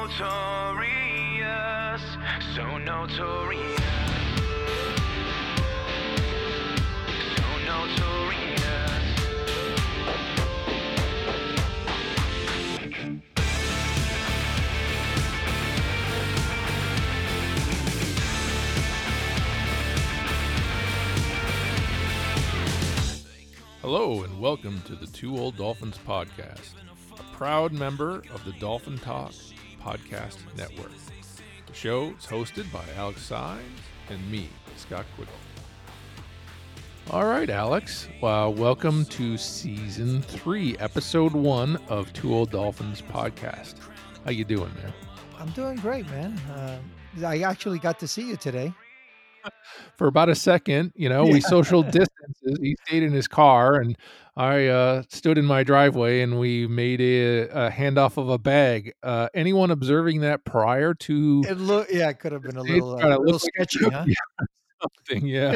notorious, so notorious, so notorious. Hello and welcome to the Two Old Dolphins podcast, a proud member of the Dolphin Talk Podcast Network. The show is hosted by Alex Sines and me, Scott Quiggle. All right, Alex. Welcome to Season 3, Episode 1 of Two Old Dolphins podcast. How you doing, man? I'm doing great, man. I actually got to see you today. For about a second, we social distances. He stayed in his car, and I stood in my driveway, and we made a handoff of a bag. Anyone observing that prior to It could have been a little sketchy, huh? Something, yeah.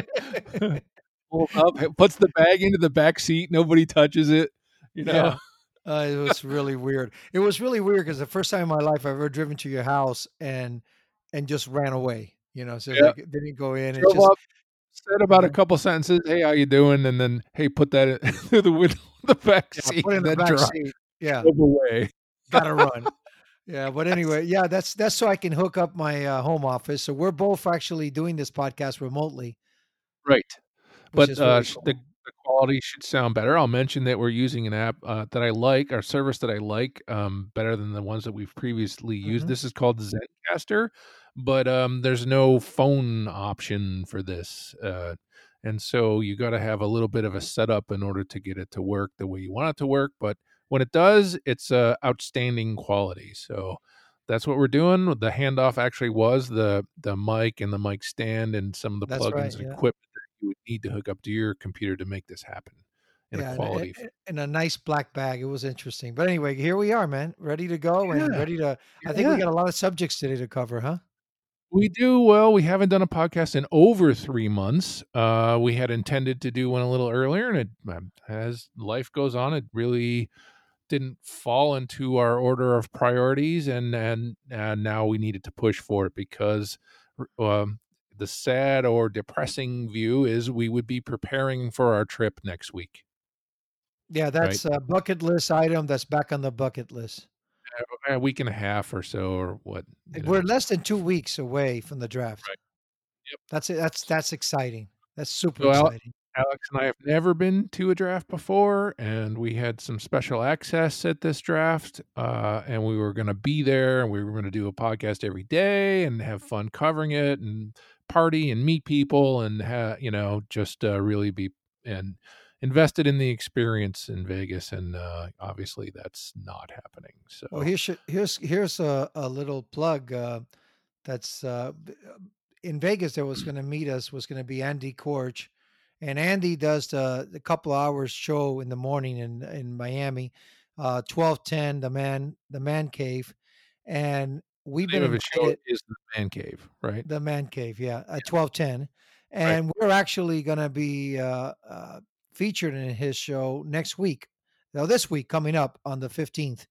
Pulls up, puts the bag into the back seat. Nobody touches it. Yeah. It was really weird. It was really weird because the first time in my life I've ever driven to your house and just ran away. So Yeah. like didn't go in. Drove up, said about a couple sentences. Hey, how you doing? And then, hey, put that through the window, the back seat. Put it in the back seat. Yeah, drove away. Gotta run. Yeah, but anyway, that's so I can hook up my home office. So we're both actually doing this podcast remotely. Right. Which But is really cool. the quality should sound better. I'll mention that we're using an app that I like, our service that I like, better than the ones that we've previously used. Mhm. This is called Zencaster, but there's no phone option for this. And so you got to have a little bit of a setup in order to get it to work the way you want it to work. But when it does, it's outstanding quality. So that's what we're doing. The handoff actually was the mic and the mic stand and some of the That's plugins right, and yeah. equipment you would need to hook up to your computer to make this happen in a quality. In a nice black bag. It was interesting. But anyway, here we are, man. Ready to go and ready to. I think we got a lot of subjects today to cover, huh? We do. Well, we haven't done a podcast in over 3 months. We had intended to do one a little earlier, and as life goes on, it really didn't fall into our order of priorities, and now we needed to push for it because the sad or depressing view is we would be preparing for our trip next week. Yeah, that's a bucket list item that's back on the bucket list. A week and a half or so, or what? We're less than 2 weeks away from the draft. Right. Yep. That's it. That's exciting. That's super So exciting. Alex and I have never been to a draft before, and we had some special access at this draft, and we were going to be there, and we were going to do a podcast every day and have fun covering it and party and meet people and just really be and invested in the experience in Vegas, and obviously that's not happening. So Well, here's a little plug. That's in Vegas. There was going to meet us was going to be Andy Korch, and Andy does the couple hours show in the morning in Miami, 12:10, the man cave, and we've the name been of his show invited. is the Man Cave, right? The man cave, yeah, at 12:10, and we're actually going to be featured in his show next week. Now, this week coming up on the 15th.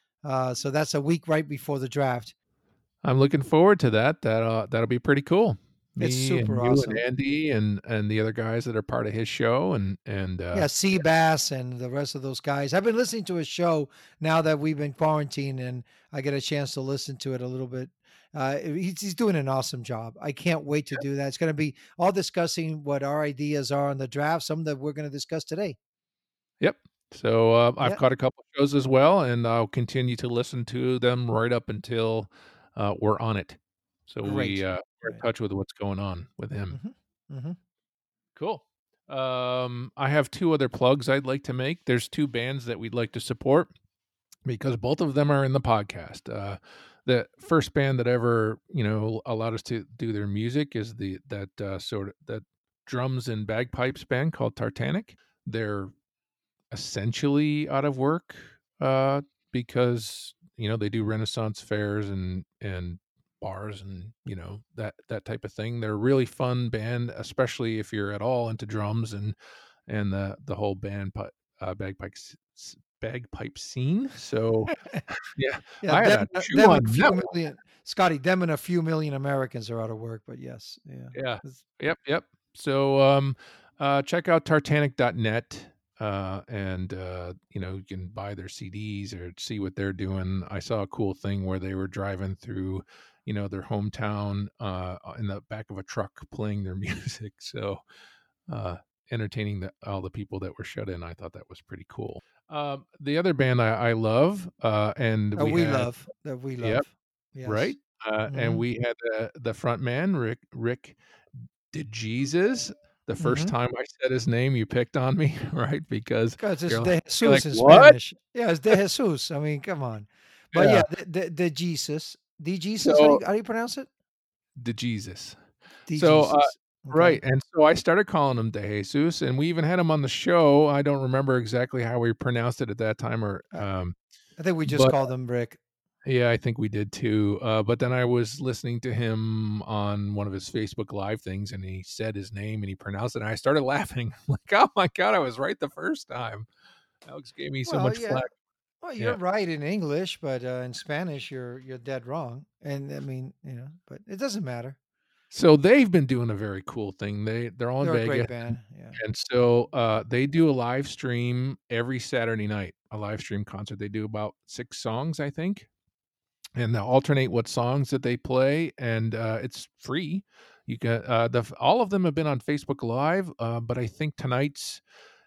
So that's a week right before the draft. I'm looking forward to that. That'll be pretty cool. It's Me and super you awesome. and Andy and the other guys that are part of his show and Seabass and the rest of those guys. I've been listening to his show now that we've been quarantined, and I get a chance to listen to it a little bit. He's doing an awesome job. I can't wait to do that. It's going to be all discussing what our ideas are on the draft, some that we're going to discuss today. Yep. So I've caught a couple of shows as well, and I'll continue to listen to them right up until we're on it. So we're in touch with what's going on with him. Mm-hmm. Mm-hmm. Cool. I have 2 other plugs I'd like to make. There's 2 bands that we'd like to support because both of them are in the podcast. The first band that ever, allowed us to do their music is that drums and bagpipes band called Tartanic. They're essentially out of work because they do Renaissance fairs and bars and that type of thing. They're a really fun band, especially if you're at all into drums and the whole band bagpipes bagpipe scene. So yeah, Yeah, I had them, a chew them on and a that few one. million, Scotty. Them and a few million Americans are out of work. But yes, yeah. Yeah. It's- Yep. So check out tartanic.net. And you can buy their CDs or see what they're doing. I saw a cool thing where they were driving through, their hometown in the back of a truck playing their music. So uh, entertaining all the people that were shut in. I thought that was pretty cool. The other band I love, and That we we had, love. That we yep, love. right, Yes. and Hmm. we had the front man Rick DeJesus. The first Hmm. time I said his name, you picked on me, right? Because Because it's you're De like, Jesus in what? Spanish. Yeah, it's De Jesus. I mean, come on. But yeah, Yeah. the Jesus, the Jesus. So How do you pronounce it? DeJesus. The So Jesus. right, Okay. and so I started calling him DeJesus, and we even had him on the show. I don't remember exactly how we pronounced it at that time, or I, I think we just but called him Rick. yeah, I think we did too. But then I was listening to him on one of his Facebook Live things, and he said his name and he pronounced it, and I started laughing. I'm like, oh my god, I was right the first time. Alex gave me so Well, much yeah. flack. Well, you're Yeah. right in English, but in Spanish, you're dead wrong. And I mean, but it doesn't matter. So they've been doing a very cool thing. They're all in They're a Vegas, great band. Yeah. and so they do a live stream every Saturday night. A live stream concert. They do about 6 songs, I think, and they'll alternate what songs that they play, and it's free. You can all of them have been on Facebook Live, but I think tonight's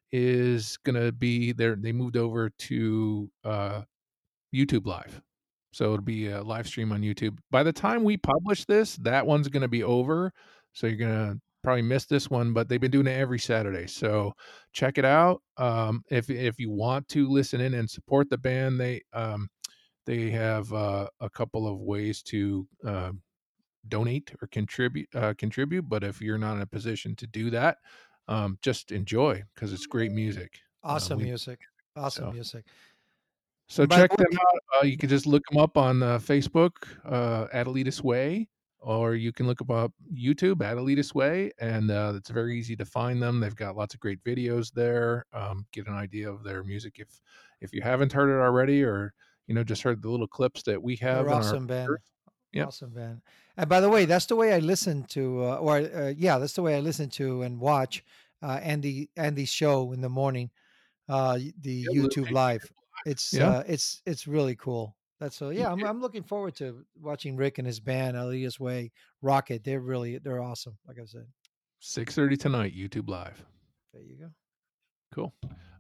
is gonna be there. They moved over to YouTube Live, so it'll be a live stream on YouTube. By the time we publish this, that one's gonna be over, so you're gonna probably miss this one. But they've been doing it every Saturday, so check it out. If you want to listen in and support the band, they have a couple of ways to donate or contribute. But if you're not in a position to do that, just enjoy because it's great music. Awesome We music. Awesome so music. so And by the check them way, out. You can just look them up on Facebook at Elitist Way, or you can look 'em up YouTube at Elitist Way, and it's very easy to find them. They've got lots of great videos there. Get an idea of their music if you haven't heard it already, or just heard the little clips that we they're have in our awesome band. players. Yep. Awesome band. And by the way, that's the way I listen to, yeah, that's the way I listen to and watch Andy's show in the morning. The Yep, YouTube Live. yeah. It's really cool. That's so Yeah. yeah. I'm looking forward to watching Rick and his band, Elias Way, Rocket. They're awesome. Like I said, 6:30 tonight, YouTube Live. there you go. Cool.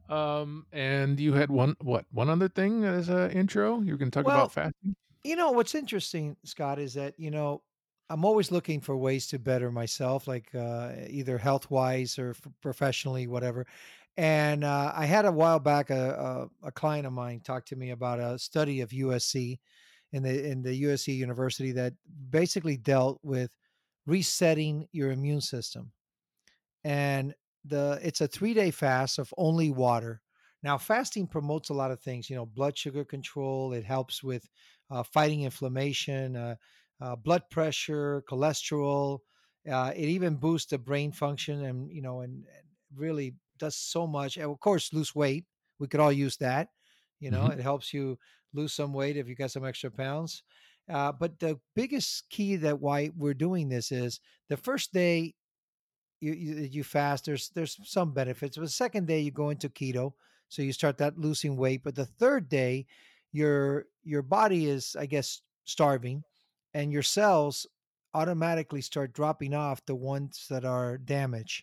And you had one other thing as a intro? You were going to talk about Well, fasting? what's interesting, Scott, is that I'm always looking for ways to better myself, like either health wise or professionally, whatever. And I had a while back a client of mine talk to me about a study of USC in the USC University that basically dealt with resetting your immune system. And it's a 3-day fast of only water. Now, fasting promotes a lot of things, blood sugar control. It helps with fighting inflammation, blood pressure, cholesterol. It even boosts the brain function, and and really does so much. And of course, lose weight. We could all use that. Mhm. It helps you lose some weight if you got some extra pounds. But the biggest key that why we're doing this is the first day you fast, there's some benefits, but the second day you go into keto, so you start that losing weight. But the third day your body is, I guess, starving, and your cells automatically start dropping off the ones that are damaged,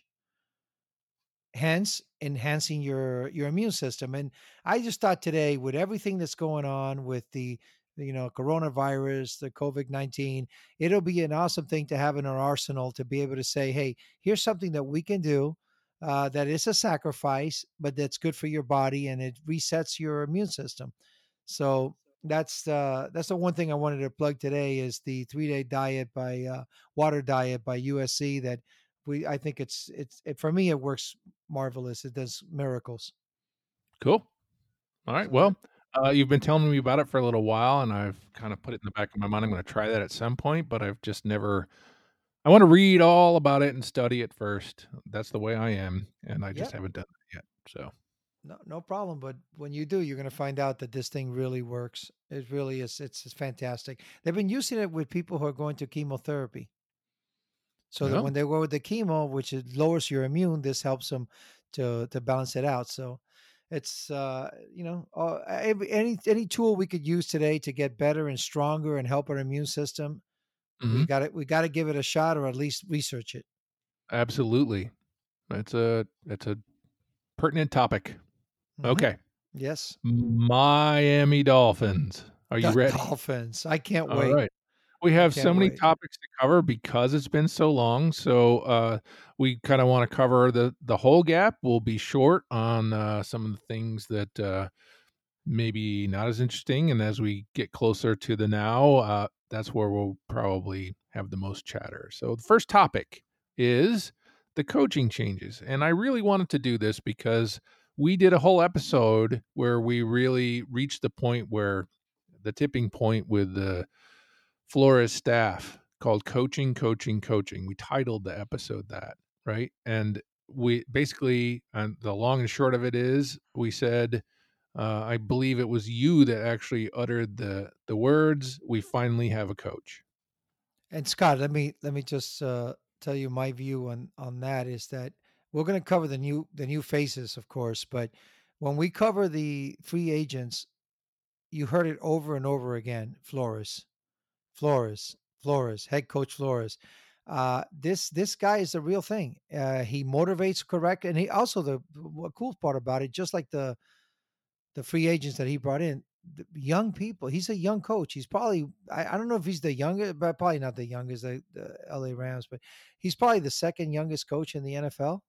hence enhancing your immune system. And I just thought today, with everything that's going on with the coronavirus, the COVID-19, it'll be an awesome thing to have in our arsenal to be able to say, hey, here's something that we can do, that is a sacrifice, but that's good for your body and it resets your immune system. So that's the one thing I wanted to plug today, is the 3-day diet by water diet by USC. That I think for me it works marvelous. It does miracles. Cool. All right. So Well, you've been telling me about it for a little while, and I've kind of put it in the back of my mind. I'm going to try that at some point, but I've just never. I want to read all about it and study it first. That's the way I am, and I just yep. haven't done it yet. So No problem. But when you do, you're going to find out that this thing really works. It really is. It's fantastic. They've been using it with people who are going to chemotherapy, so that No, when they go with the chemo, which it lowers your immune, this helps them to balance it out. So it's any tool we could use today to get better and stronger and help our immune system. hmm We got to give it a shot, or at least research it. absolutely. That's a pertinent topic. Hmm. Okay, Yes, Miami Dolphins. Are you the ready? Dolphins. I can't All wait. right. We I have so can't many wait. topics to cover because it's been so long. So we kind of want to cover the whole gap. We'll be short on some of the things that maybe not as interesting. And as we get closer to the now, that's where we'll probably have the most chatter. So the first topic is the coaching changes. And I really wanted to do this because we did a whole episode where we really reached the point where the tipping point with the Flores staff called Coaching, Coaching, Coaching. We titled the episode that, right? And we basically, the long and short of it is, we said, I believe it was you that actually uttered the words. We finally have a coach. And Scott, let me just tell you my view on that is that we're going to cover the new faces, of course, but when we cover the free agents, you heard it over and over again. Flores, Flores, head coach Flores. This guy is the real thing. He motivates correct, and he also the cool part about it, just like the free agents that he brought in, the young people. He's a young coach. He's probably I don't know if he's the youngest, but probably not the youngest, the LA Rams, but he's probably the second youngest coach in the NFL.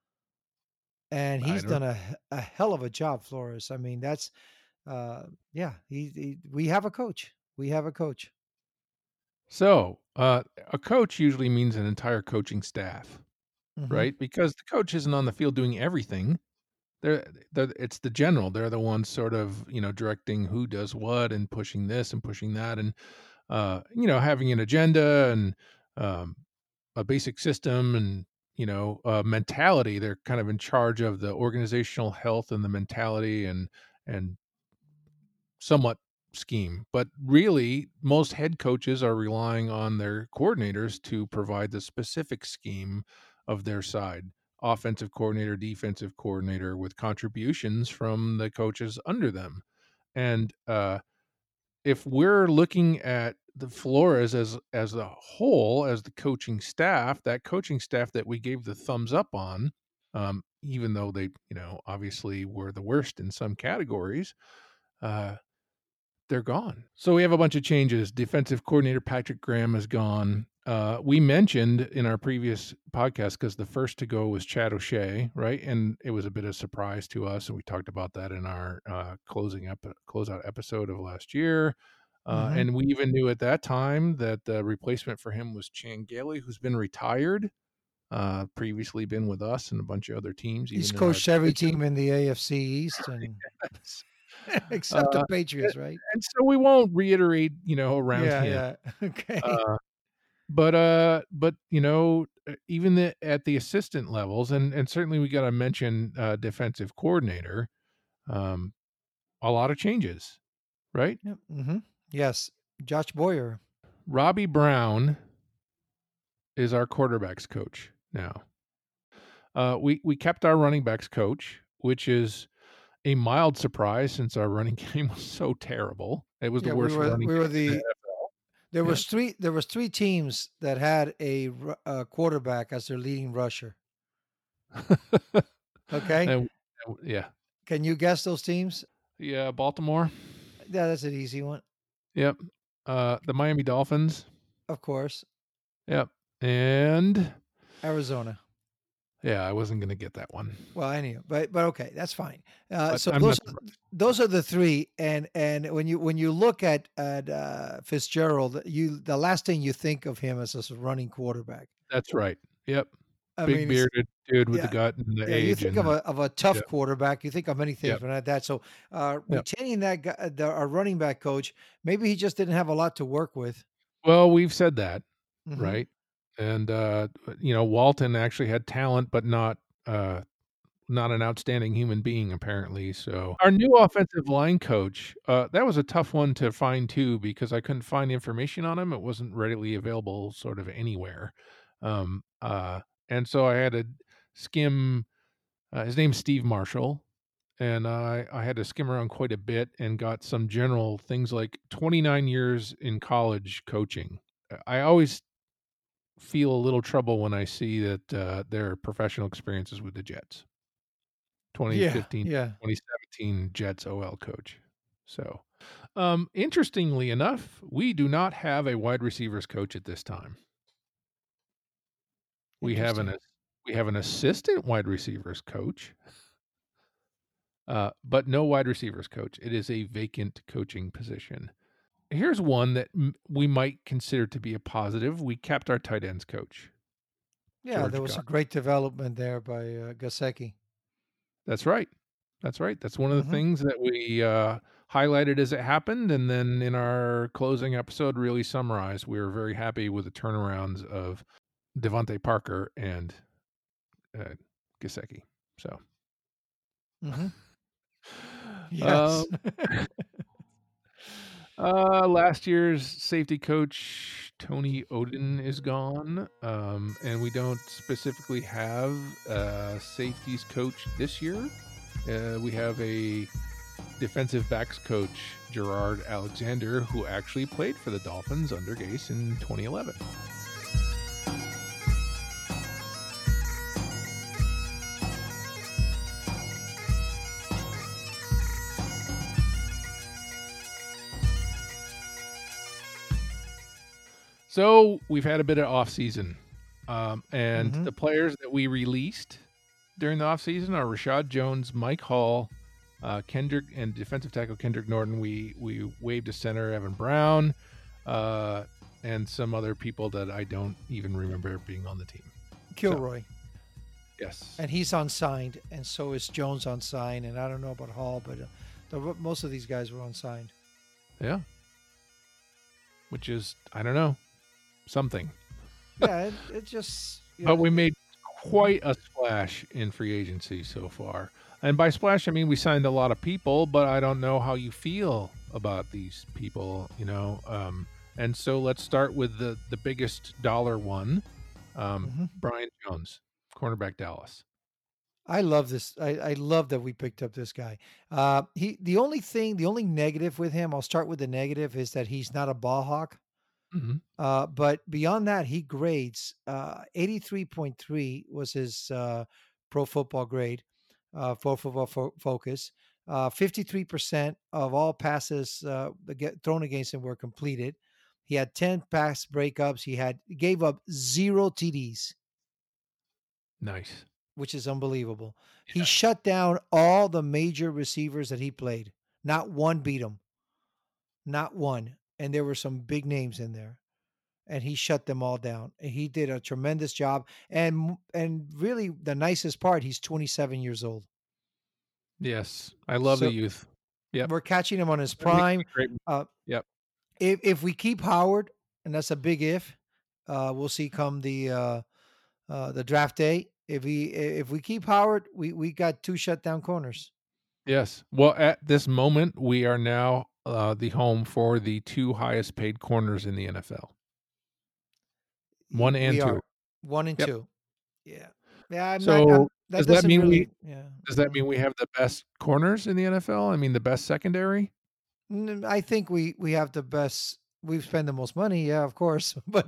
And I he's don't. done a hell of a job, Flores. I mean, that's yeah, we have a coach. We have a coach. So, a coach usually means an entire coaching staff, Hmm. right? Because the coach isn't on the field doing everything. It's the general. They're the ones sort of, directing who does what and pushing this and pushing that and, having an agenda and um, a basic system and, mentality. They're kind of in charge of the organizational health and the mentality and somewhat scheme. But really, most head coaches are relying on their coordinators to provide the specific scheme of their side, offensive coordinator, defensive coordinator, with contributions from the coaches under them. And if we're looking at the Flores as a whole, as the coaching staff, that coaching staff that we gave the thumbs up on, even though they, obviously were the worst in some categories, uh, they're gone. So we have a bunch of changes. Defensive coordinator Patrick Graham is gone. We mentioned in our previous podcast because the first to go was Chad O'Shea, right? And it was a bit of a surprise to us, and we talked about that in our closeout episode of last year. Hmm. And we even knew at that time that the replacement for him was Chan Gailey, who's been retired, previously been with us and a bunch of other teams, He's even in our coached every division. team in the AFC East and except the Uh, Patriots, right? and so we won't reiterate, around Yeah, him. yeah. Okay. Uh, but even at the assistant levels, and certainly we got to mention defensive coordinator. Um, a lot of changes, right? Yep. Hmm. Yes. Josh Boyer. Robbie Brown is our quarterbacks coach now. We kept our running backs coach, which is a mild surprise since our running game was so terrible. It was the Yeah, worst running we were game in the the there was three teams that had a quarterback as their leading rusher. NFL. Okay, Yeah, can you guess those teams? yeah, Baltimore. Yeah, that's an easy one. Yep. The Miami Dolphins. Of course, Yep. And Arizona. yeah, I wasn't going to get that one, Well, anyway, but okay, that's fine. but So I'm not surprised. those are the three, and when you look at Fitzgerald, you the last thing you think of him as a running quarterback. That's right. Yep. I Big mean, it's bearded dude with the yeah, gut and the yeah. You age think and of a tough yep, quarterback, you think of many things, yep, but not that. So yep. retaining that guy, our running back coach, maybe he just didn't have a lot to work with. Well, we've said that, Hmm. right? And Walton actually had talent, but not uh not an outstanding human being, apparently. So our new offensive line coach, that was a tough one to find too, because I couldn't find information on him. It wasn't readily available sort of anywhere. Um, uh, and so I had to skim. His name's Steve Marshall, and I had to skim around quite a bit and got some general things like 29 years in college coaching. I always feel a little trouble when I see that their professional experiences with the Jets. Yeah, 2015, yeah. 2017 Jets OL coach. So, interestingly enough, we do not have a wide receivers coach at this time. We have Interesting. an assistant wide receivers coach, but no wide receivers coach. It is a vacant coaching position. Here's one that we might consider to be a positive. We kept our tight ends coach, Yeah, there George was a Gott. great development there by Gasecki. That's right. That's right. That's one of the Hmm. things that we highlighted as it happened, and then in our closing episode, really summarized. We were very happy with the turnarounds of Devontae Parker and Gasecki. So, Hmm. um, Yes. last year's safety coach Tony Odin is gone, and we don't specifically have a safeties coach this year. We have a defensive backs coach, Gerard Alexander, who actually played for the Dolphins under Gase in 2011. So we've had a bit of off season, and Hmm. the players that we released during the off season are Rashad Jones, Mike Hall, Kendrick, and defensive tackle Kendrick Norton. We waived a center, Evan Brown, and some other people that I don't even remember being on the team. So Kilroy. yes, And he's unsigned, and so is Jones unsigned. And I don't know about Hall, but most of these guys were unsigned. yeah, which is I don't know something, Yeah, it just but we made quite a splash in free agency so far. And by splash, I mean we signed a lot of people, but I don't know how you feel about these people, and so let's start with the biggest dollar one, Mhm. Brian Jones, cornerback Dallas. I love this. I love that we picked up this guy. The only thing, the only negative with him, I'll start with the negative, is that he's not a ball hawk. Hmm. But beyond that, he grades 83.3 was his pro football grade, for football focus. 53% of all passes that get thrown against him were completed. He had 10 pass breakups. He gave up 0 TDs, Nice. which is unbelievable. He Yes. shut down all the major receivers that he played. Not one beat him. Not one. And there were some big names in there. And he shut them all down. And he did a tremendous job. And really the nicest part, he's 27 years old. Yes. I love the So youth. Yep. we're catching him on his That makes me prime. great. Uh, Yep. if we keep Howard, and that's a big if, we'll see come the draft day. If we keep Howard, we got 2 shutdown corners. Yes. Well, at this moment, we are now the home for the two highest paid corners in the NFL. One and We two. are 1 and Yep. 2. Yeah. Yeah, I'm not So that does that doesn't mean really, yeah. we have the best corners in the NFL? I mean, the best secondary? I think we have the best. We've spent the most money, yeah, of course, but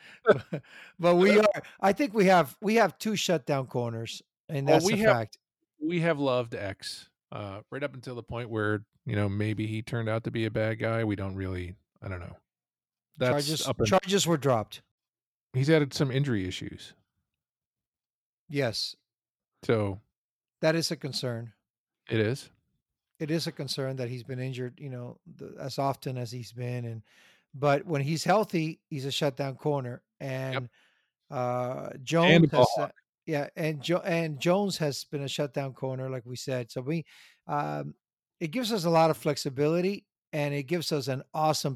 but we are. I think we have 2 shutdown corners, and Well, that's a fact. we have loved X right up until the point where maybe he turned out to be a bad guy. We don't really. I don't know. That's Charges up and charges were dropped. he's had some injury issues. Yes, So that is a concern. it is. It is a concern that he's been injured, as often as he's been, but when he's healthy, he's a shutdown corner, Yep. and And Jones a ball has, hawk. yeah, and Jones has been a shutdown corner, like we said. So um, it gives us a lot of flexibility, and it gives us an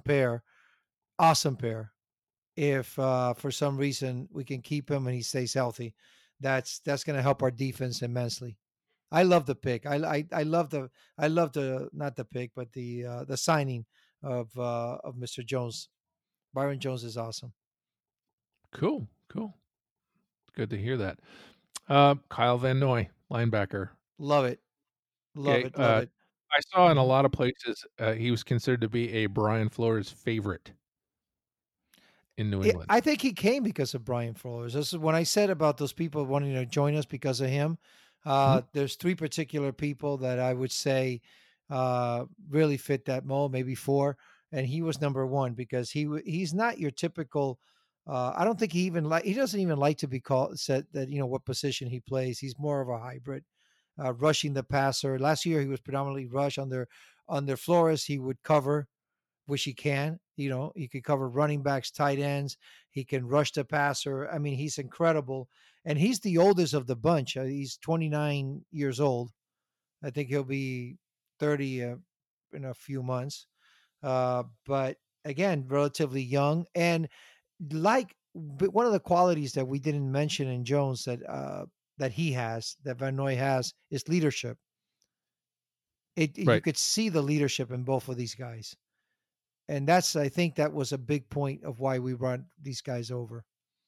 awesome pair. If for some reason we can keep him and he stays healthy, that's going to help our defense immensely. I love the pick. I love the not the pick, but the signing of Mr. Jones. Byron Jones is awesome. Cool, cool. Good to hear that. Kyle Van Noy, linebacker. Love it. Love Okay, it. Love it. I saw in a Mhm. lot of places he was considered to be a Brian Flores favorite in New England. I think he came because of Brian Flores. This is when I said about those people wanting to join us because of him. Mhm. There's three particular people that I would say really fit that mold, maybe four, and he was number one because he's not your typical. I don't think he doesn't even like to be called said that what position he plays. He's more of a hybrid, rushing the passer. Last year he was predominantly rush under Flores. He would cover, which he can. He could cover running backs, tight ends. He can rush the passer. I mean, he's incredible. And he's the oldest of the bunch. He's 29 years old. I think he'll be 30 in a few months. But again, relatively young. And but one of the qualities that we didn't mention in Jones that Van Noy has, is leadership. You Right. could see the leadership in both of these guys. And I think that was a big point of why we brought these guys over.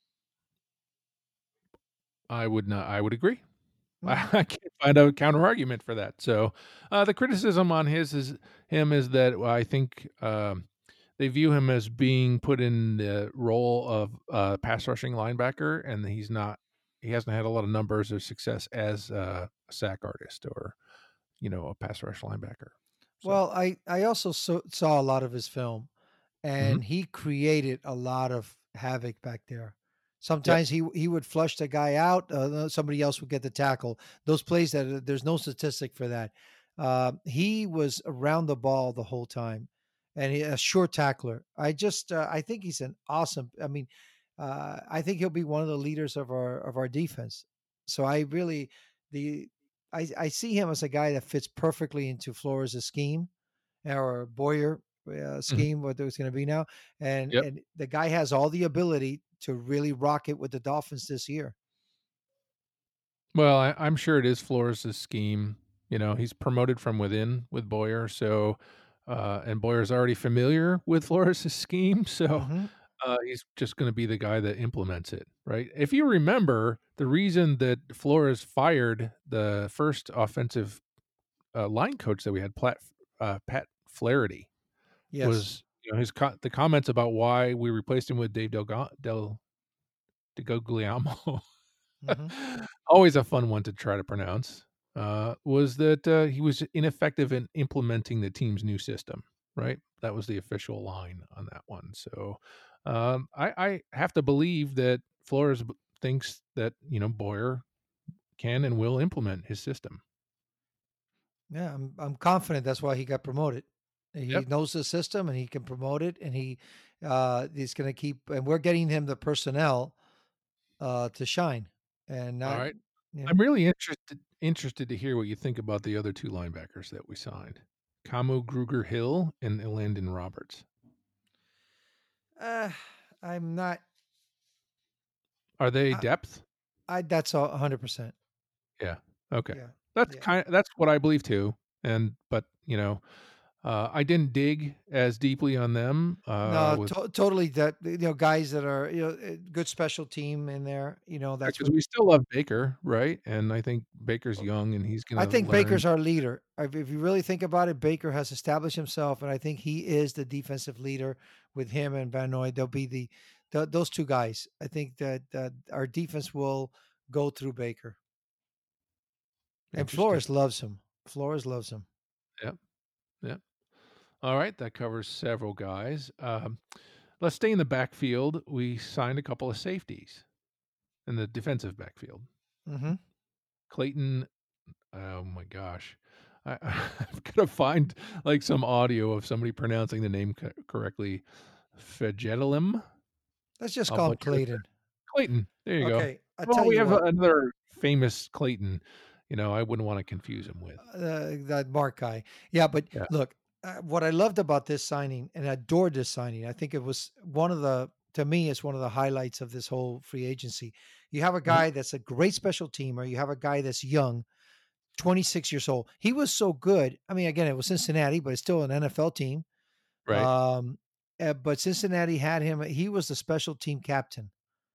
I would not. I would agree. Mhm. I can't find a counter argument for that. So, the criticism on him is that I think they view him as being put in the role of pass rushing linebacker, and he's not. He hasn't had a lot of numbers or success as a sack artist or a pass rush linebacker. So, Well, I also saw a lot of his film, mhm. and he created a lot of havoc back there. Yep. Sometimes he would flush the guy out. Somebody else would get the tackle. Those plays that there's no statistic for that. He was around the ball the whole time, and a sure tackler. I think he's an awesome. I mean, I think he'll be one of the leaders of our defense. So the I see him as a guy that fits perfectly into Flores' scheme, or Boyer Mhm. scheme, what it's going to be now. And Yep. and the guy has all the ability to really rock it with the Dolphins this year. Well, I'm sure it is Flores' scheme. He's promoted from within with Boyer, so and Boyer's already familiar with Flores' scheme, so Hmm. he's just going to be the guy that implements it, right? If you remember, the reason that Flores fired the first offensive line coach that we had, Pat Flaherty, Yes. was the comments about why we replaced him with Dave DeGogliamo. Hmm. Always a fun one to try to pronounce. Was that he was ineffective in implementing the team's new system, right? That was the official line on that one. So I have to believe that Flores thinks that, Boyer can and will implement his system. Yeah, I'm confident that's why he got promoted. He Yep. knows the system and he can promote it, and he's going to keep. And we're getting him the personnel to shine, and All not right. you I'm know. really interested to hear what you think about the other two linebackers that we signed. Kamu Gruger Hill and Landon Roberts. Uh, I'm not. Are they I, depth? that's 100%. Yeah. Okay. Yeah, yeah. That's what I believe too. But I didn't dig as deeply on them. No, With totally. That guys that are good special team in there. That's because what we still love Baker, right? And I think Baker's young and he's I gonna think. learn. Baker's our leader. If you really think about it, Baker has established himself, and I think he is the defensive leader. With him and Van Noy, they'll be those two guys. I think that our defense will go through Baker, and Interesting. Flores loves him. Flores loves him. Yep. Yep. All right, that covers several guys. Let's stay in the backfield. We signed a couple of safeties in the defensive backfield. Hmm. Clayton. Oh my gosh. I've got to find like some audio of somebody pronouncing the name correctly. Fejedelem. Let's just I'll call him butcher it. Clayton. Clayton. There you go. Okay, I Well, tell we you have what. another famous Clayton. I wouldn't want to confuse him with. That Mark guy. Yeah, but Yeah. look, what I loved about this signing, and I adored this signing, I think it was to me, it's one of the highlights of this whole free agency. You have a Mhm. guy that's a great special teamer. You have a guy that's young, 26 years old. He was so good. I mean, again, it was Cincinnati, but it's still an NFL team. Right. Um, but Cincinnati had him. He was the special team captain.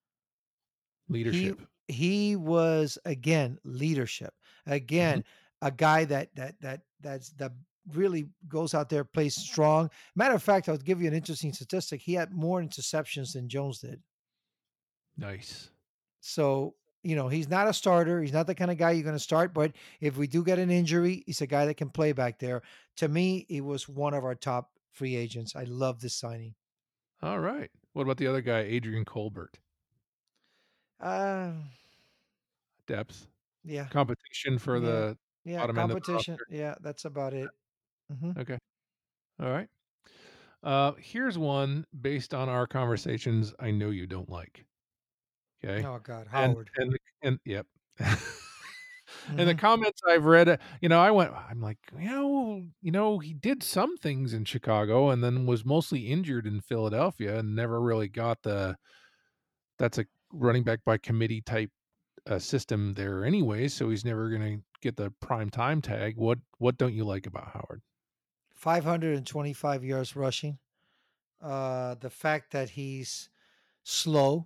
He Leadership. he was again leadership. Mhm. Again, a guy that really goes out there, plays strong. Matter of fact, I'll give you an interesting statistic. He had more interceptions than Jones did. Nice. So, he's not a starter. He's not the kind of guy you're going to start. But if we do get an injury, he's a guy that can play back there. To me, he was one of our top free agents. I love this signing. All right. What about the other guy, Adrian Colbert? Uh, Depth, yeah, competition for yeah, the yeah. bottom end of the Competition. roster. Yeah, that's about it. Hmm. Okay. All right. Here's one based on our conversations I know you don't like. Okay. Oh God, And Howard. and yep. And the Hmm. comments I've read, I'm like, he did some things in Chicago and then was mostly injured in Philadelphia and never really got that's a running back by committee type system there anyway, so he's never going to get the prime time tag. What don't you like about Howard? 525 yards rushing. The fact that he's slow.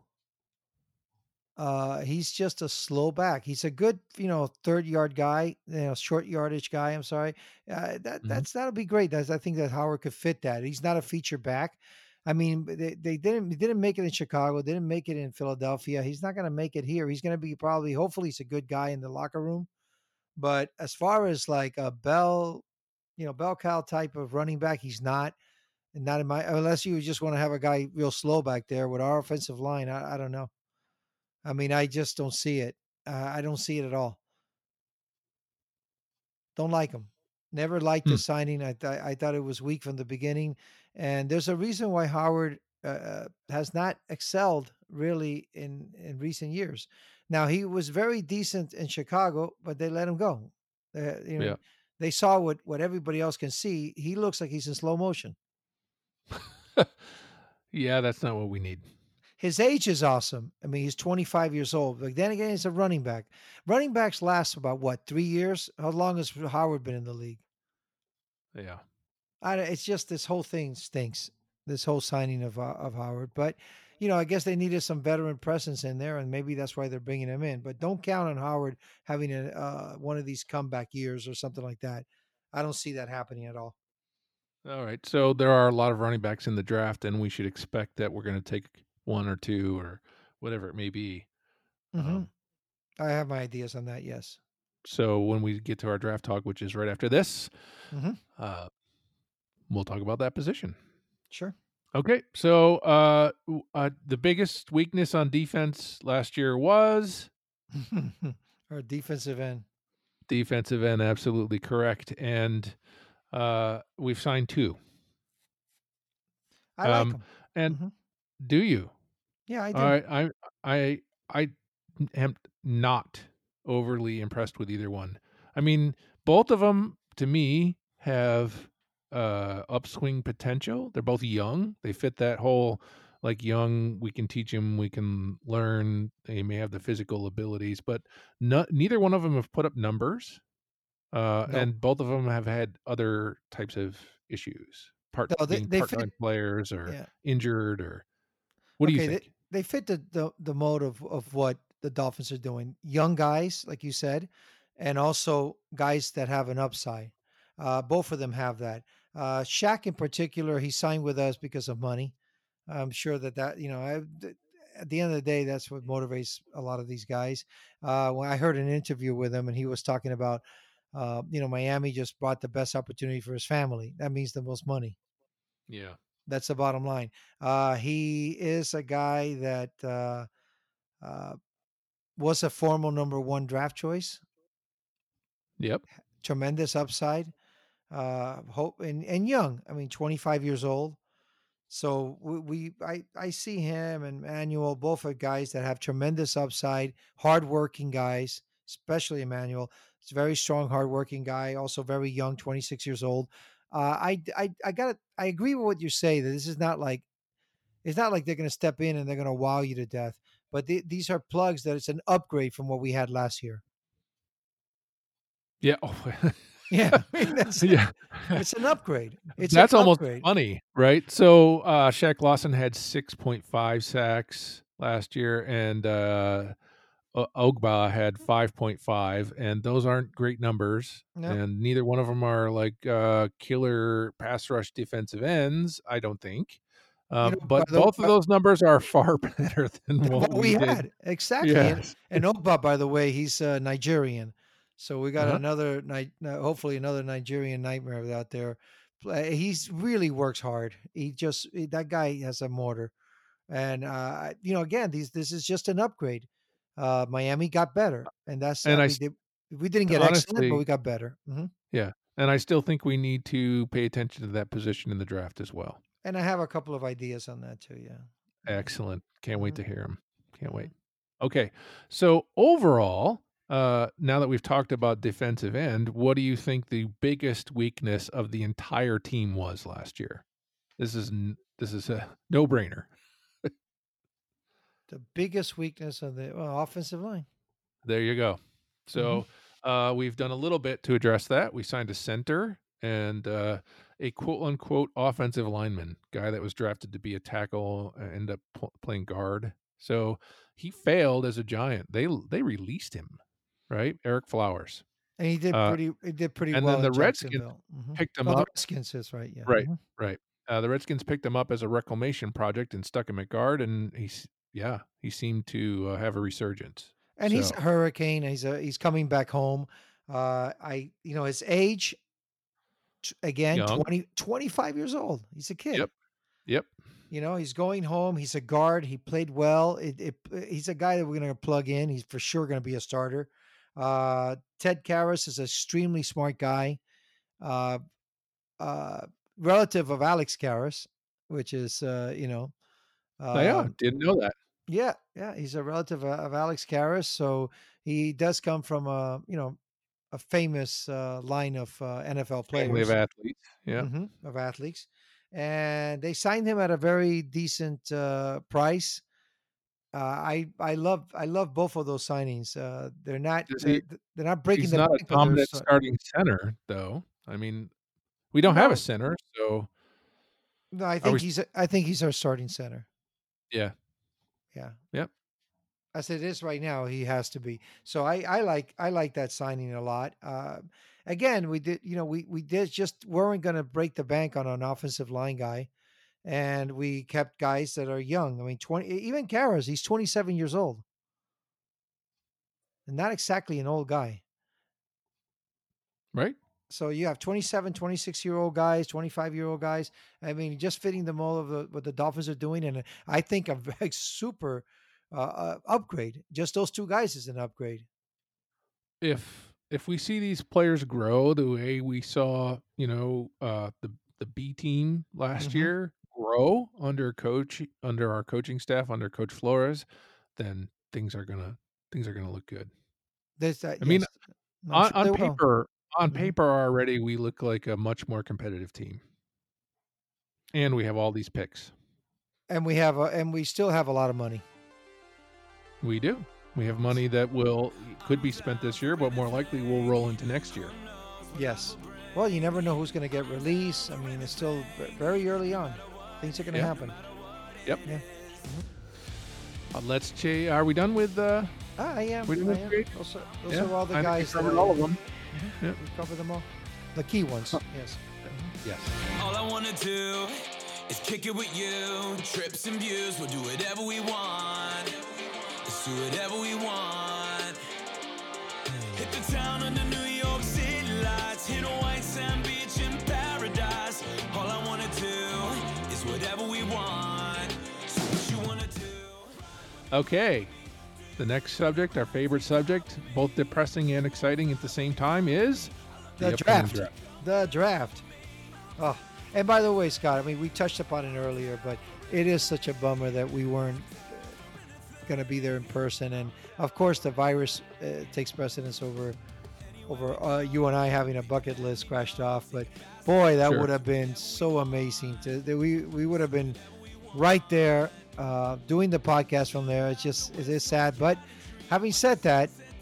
He's just a slow back. He's a good, third yard guy, short yardage guy. I'm sorry. Mhm. That'll be great. I think that Howard could fit that. He's not a feature back. I mean, they didn't make it in Chicago, didn't make it in Philadelphia. He's not going to make it here. He's going to be probably, hopefully, he's a good guy in the locker room. But as far as like a Bell Cal type of running back, he's not. And not in my, unless you just want to have a guy real slow back there with our offensive line. I don't know. I mean, I just don't see it. I don't see it at all. Don't like him. Never liked Hmm. the signing. I thought it was weak from the beginning, and there's a reason why Howard has not excelled really in recent years. Now he was very decent in Chicago, but they let him go. Yeah. They saw what everybody else can see. He looks like he's in slow motion. Yeah, that's not what we need. His age is awesome. I mean, he's 25 years old. But then again, he's a running back. Running backs last about what, 3 years? How long has Howard been in the league? Yeah. It's just this whole thing stinks. This whole signing of Howard. But I guess they needed some veteran presence in there, and maybe that's why they're bringing him in. But don't count on Howard having one of these comeback years or something like that. I don't see that happening at all. All right. So there are a lot of running backs in the draft, and we should expect that we're going to take one or two or whatever it may be. Hmm. Um, I have my ideas on that. Yes. so when we get to our draft talk, which is right after this, Hmm. uh, we'll talk about that position. Sure. Okay. So the biggest weakness on defense last year was Or defensive end. defensive end. Absolutely correct. And we've signed two. I like Um, him. and Hmm. do you? Yeah, I All do. right, I am not overly impressed with either one. I mean, both of them to me have upswing potential. They're both young. They fit that whole like young. We can teach them. We can learn. They may have the physical abilities, but neither one of them have put up numbers. No, And both of them have had other types of issues, no, being they fit. part-time players or Yeah. injured or what do you Okay, think? they fit the mode of what the Dolphins are doing. Young guys, like you said, and also guys that have an upside. Both of them have that. Shaq in particular, he signed with us because of money. I'm sure at the end of the day, that's what motivates a lot of these guys. When I heard an interview with him, and he was talking about, Miami just brought the best opportunity for his family. That means the most money. Yeah. That's the bottom line. He is a guy that uh, was a formal number one draft choice. Yep. Tremendous upside. Hope and young. I mean, 25 years old. So I see him and Manuel both are guys that have tremendous upside, hardworking guys, especially Emmanuel. He's a very strong, hardworking guy, also very young, 26 years old. I agree with what you say that this is not like it's not like they're going to step in and they're going to wow you to death, but these are plugs that it's an upgrade from what we had last year. Yeah. Oh, Yeah, I mean, yeah. it's an upgrade. It's an That's almost upgrade. funny, right? So, Shaq Lawson had 6.5 sacks last year, and Ogba had 5.5, and those aren't great numbers, No, and neither one of them are like killer pass rush defensive ends, I don't think. by But the both of those numbers are far better than what what we we did. had exactly, Yes. and Oba, by the way, he's Nigerian, so we got Uh-huh. another night, hopefully another Nigerian nightmare out there. He's really works hard. That guy has a mortar, and again, this is just an upgrade. Miami got better, and that's And I I mean, s- we didn't get excellent, but honestly, we got better. yeah, and I still think we need to pay attention to that position in the draft as well. And I have a couple of ideas on that too. Yeah. Excellent. Can't wait Mhm, to hear them. Can't mhm. wait. Okay. So overall, now that we've talked about defensive end, what do you think the biggest weakness of the entire team was last year? This is a no-brainer. The biggest weakness of the offensive line. There you go. Hmm. So we've done a little bit to address that. We signed a center and a quote unquote offensive lineman, guy that was drafted to be a tackle, ended up playing guard. So he failed as a Giant. They released him, right? Eric Flowers. And Uh, he did pretty and then well in the Redskins Jacksonville. picked him Oh, the up. Redskins is right. Yeah. Right, right. The Redskins picked him up as a reclamation project and stuck him at guard, and he seemed to have a resurgence. And he's So a hurricane. He's coming back home. His age again, young. 25 years old. He's a kid. Yep. Yep. He's going home. He's a guard. He played well. He's a guy that we're going to plug in. He's for sure going to be a starter. Ted Karras is an extremely smart guy, uh, uh, relative of Alex Karras, which is, Oh, yeah, um, didn't know that. yeah, he's a relative of Alex Karras. So he does come from a famous line of NFL Family of players, athletes. Yeah. of athletes, and they signed him at a very decent price. I love both of those signings. They're not Does he they're not breaking He's the not a bank, but dominant starting center, though. I mean, we don't have a no, center, so no. I are we think he's our starting center. yeah. Yeah, Yep. as it is right now, he has to be. So I like that signing a lot. Again, we did we did just weren't going to break the bank on an offensive line guy, and we kept guys that are young. I mean, 20, even Karras, he's 27 years old, and not exactly an old guy. Right? So you have 27, 26-year-old guys, 25-year-old guys. I mean, just fitting the mold of what the Dolphins are doing, and I think a very super upgrade. Just those two guys is an upgrade. If we see these players grow the way we saw, the B team last Hmm. year grow under our coaching staff, under Coach Flores, then things are gonna look good. There's that, I mean, yes. I'm sure on they will. Hmm. paper already, we look like a much more competitive team, and we have all these picks. And we still have a lot of money. We do. We have money that could be spent this year, but more likely will roll into next year. Yes. Well, you never know who's going to get released. I mean, it's still very early on. Things are going to Yeah. happen. Yep. Yeah. Are we done with? I am. We didn't I look am. great? Those Yeah, are all the I think we guys that covered all of them. Mhm. Yeah. We covered them all. The key ones. Yes. Yes. All I wanna do is kick it with you. Trips and views, we'll do whatever we want. Let's do whatever we want. Hit the town under New York City lights. Hit a white sand beach in paradise. All I wanna do is whatever we want. So what you wanna do? Okay. The next subject, our favorite subject, both depressing and exciting at the same time, is The upcoming draft. The draft. Oh, and by the way, Scott, I mean, we touched upon it earlier, but it is such a bummer that we weren't going to be there in person. And of course, the virus takes precedence over you and I having a bucket list scratched off. But boy, that Sure. would have been so amazing. We would have been right there doing the podcast from there. It is sad. But having said that,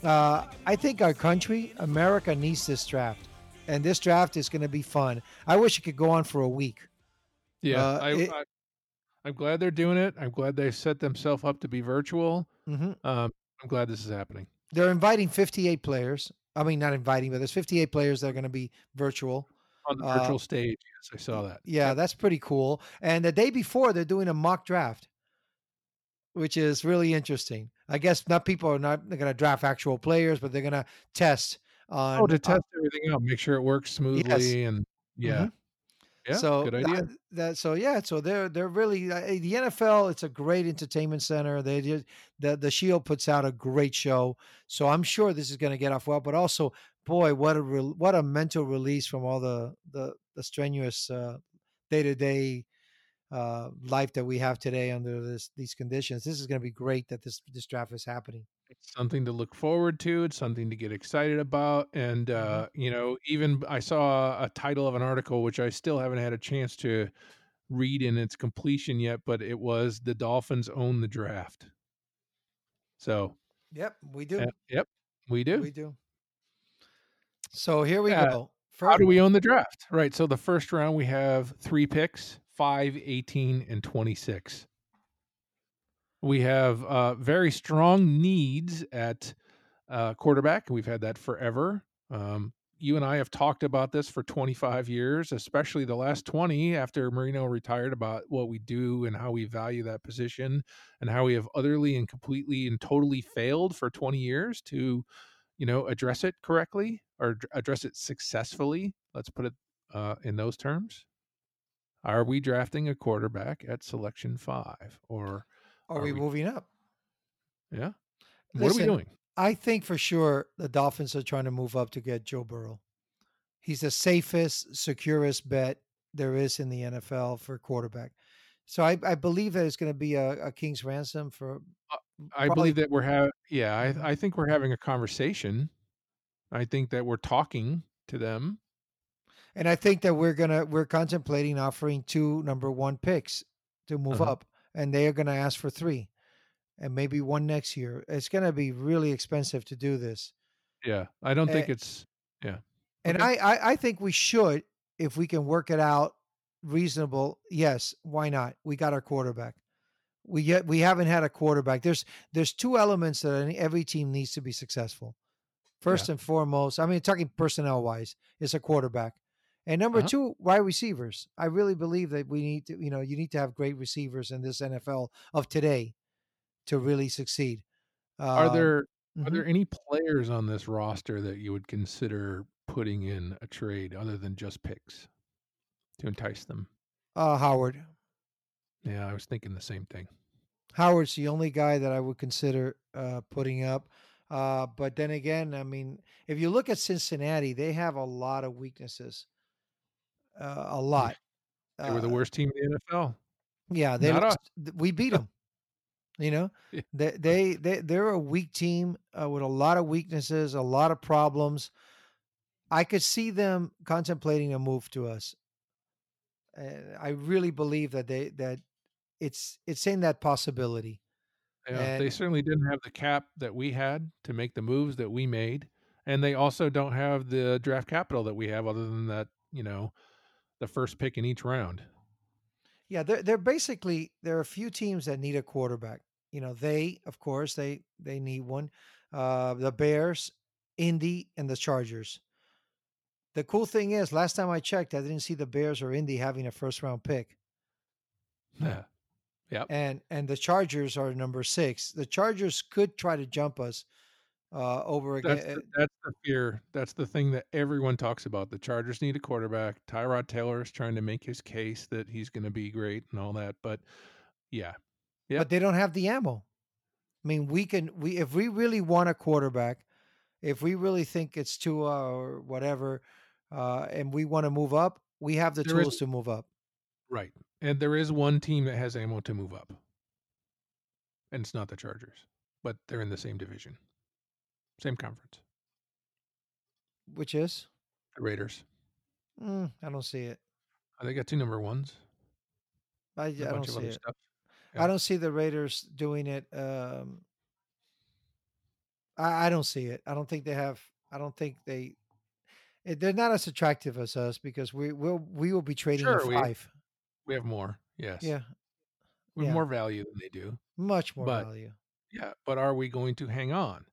I think our country, America, needs this draft, and this draft is going to be fun. I wish it could go on for a week. Yeah, Uh, it, I'm glad they're doing it. I'm glad they set themselves up to be virtual. mhm. I'm glad this is happening They're inviting 58 players. I mean, not inviting, but there's 58 players that are going to be virtual. on the Uh, virtual stage. Yes, I saw that. yeah, Yep. that's pretty cool. And the day before, they're doing a mock draft, which is really interesting. I guess not people are not going to draft actual players, but they're going to test Oh, on. to test everything out, make sure it works Yes. smoothly, and hmm yeah, yeah, So good idea. so they're really the NFL. It's a great entertainment center. They just the Shield puts out a great show. So I'm sure this is going to get off well. But also, boy, what a mental release from all the strenuous day to day life that we have today under these conditions. This is going to be great that this draft is happening. It's something to look forward to. It's something to get excited about. And, hmm even I saw a title of an article, which I still haven't had a chance to read in its completion yet, but it was "The Dolphins Own the Draft." So, Yep, we do. yep, we do. We do. So here we Uh, go. how do we own the draft? Right. So the first round, we have 3 picks, 5, 18, and 26. We have very strong needs at quarterback. We've had that forever. You and I have talked about this for 25 years, especially the last 20 after Marino retired, about what we do and how we value that position, and how we have utterly and completely and totally failed for 20 years to, address it correctly or address it successfully. Let's put it in those terms. Are we drafting a quarterback at selection 5, or Are are we we? moving up? Yeah. What are we Listen, doing? I think for sure the Dolphins are trying to move up to get Joe Burrow. He's the safest, securest bet there is in the NFL for quarterback. So I believe that it's going to be a king's ransom for Uh, I probably. believe that we're having, yeah, Mhm. I think we're having a conversation. I think that we're talking to them. And I think that we're contemplating offering two number one picks to move Uh-huh. up, and they are going to ask for three, and maybe one next year. It's going to be really expensive to do this. Yeah. I don't think it's, yeah. And Okay. I think we should, if we can work it out reasonable. Yes, why not? We got our quarterback. We haven't had a quarterback. There's two elements that every team needs to be successful. Yeah. First and foremost, I mean, talking personnel wise, is a quarterback, and number Uh-huh. two, wide receivers. I really believe that we need to, you need to have great receivers in this NFL of today to really succeed. Are Um, there are mhm. there any players on this roster that you would consider putting in a trade other than just picks to entice them? Howard. Yeah, I was thinking the same thing. Howard's the only guy that I would consider putting up. But then again, I mean, if you look at Cincinnati, they have a lot of weaknesses. A Yeah, lot. they were the Uh, worst team in the NFL. yeah, they Not us. lost. We beat them. You know, Yeah. they're a weak team with a lot of weaknesses, a lot of problems. I could see them contemplating a move to us. And I really believe that it's in that possibility. Yeah, they And certainly didn't have the cap that we had to make the moves that we made, and they also don't have the draft capital that we have other than that, the first pick in each round. yeah, they're basically there are a few teams that need a quarterback. They of course they need one. The Bears, Indy, and the Chargers. The cool thing is, last time I checked, I didn't see the Bears or Indy having a first round pick. Yeah. Yep. And the Chargers are number 6. The Chargers could try to jump us over That's the again. that's the fear. That's the thing that everyone talks about. The Chargers need a quarterback. Tyrod Taylor is trying to make his case that he's gonna be great and all that, but yeah. But Yep. they don't have the ammo. I mean, we if we really want a quarterback, if we really think it's Tua or whatever, and we want to move up, we have the There is tools to move up. right, and there is one team that has ammo to move up, and it's not the Chargers, but they're in the same division, same conference. Which is, The Raiders. I don't see it. They got 2 number ones and a I don't bunch of see other it. stuff. I Yeah. don't see the Raiders doing it. I don't see it. I don't think they have. I don't think they're not as attractive as us because we will be trading a Sure, five. we have more. Yes, Yeah, we have yeah, more value than they do. much more But value. yeah, but are we going to hang on?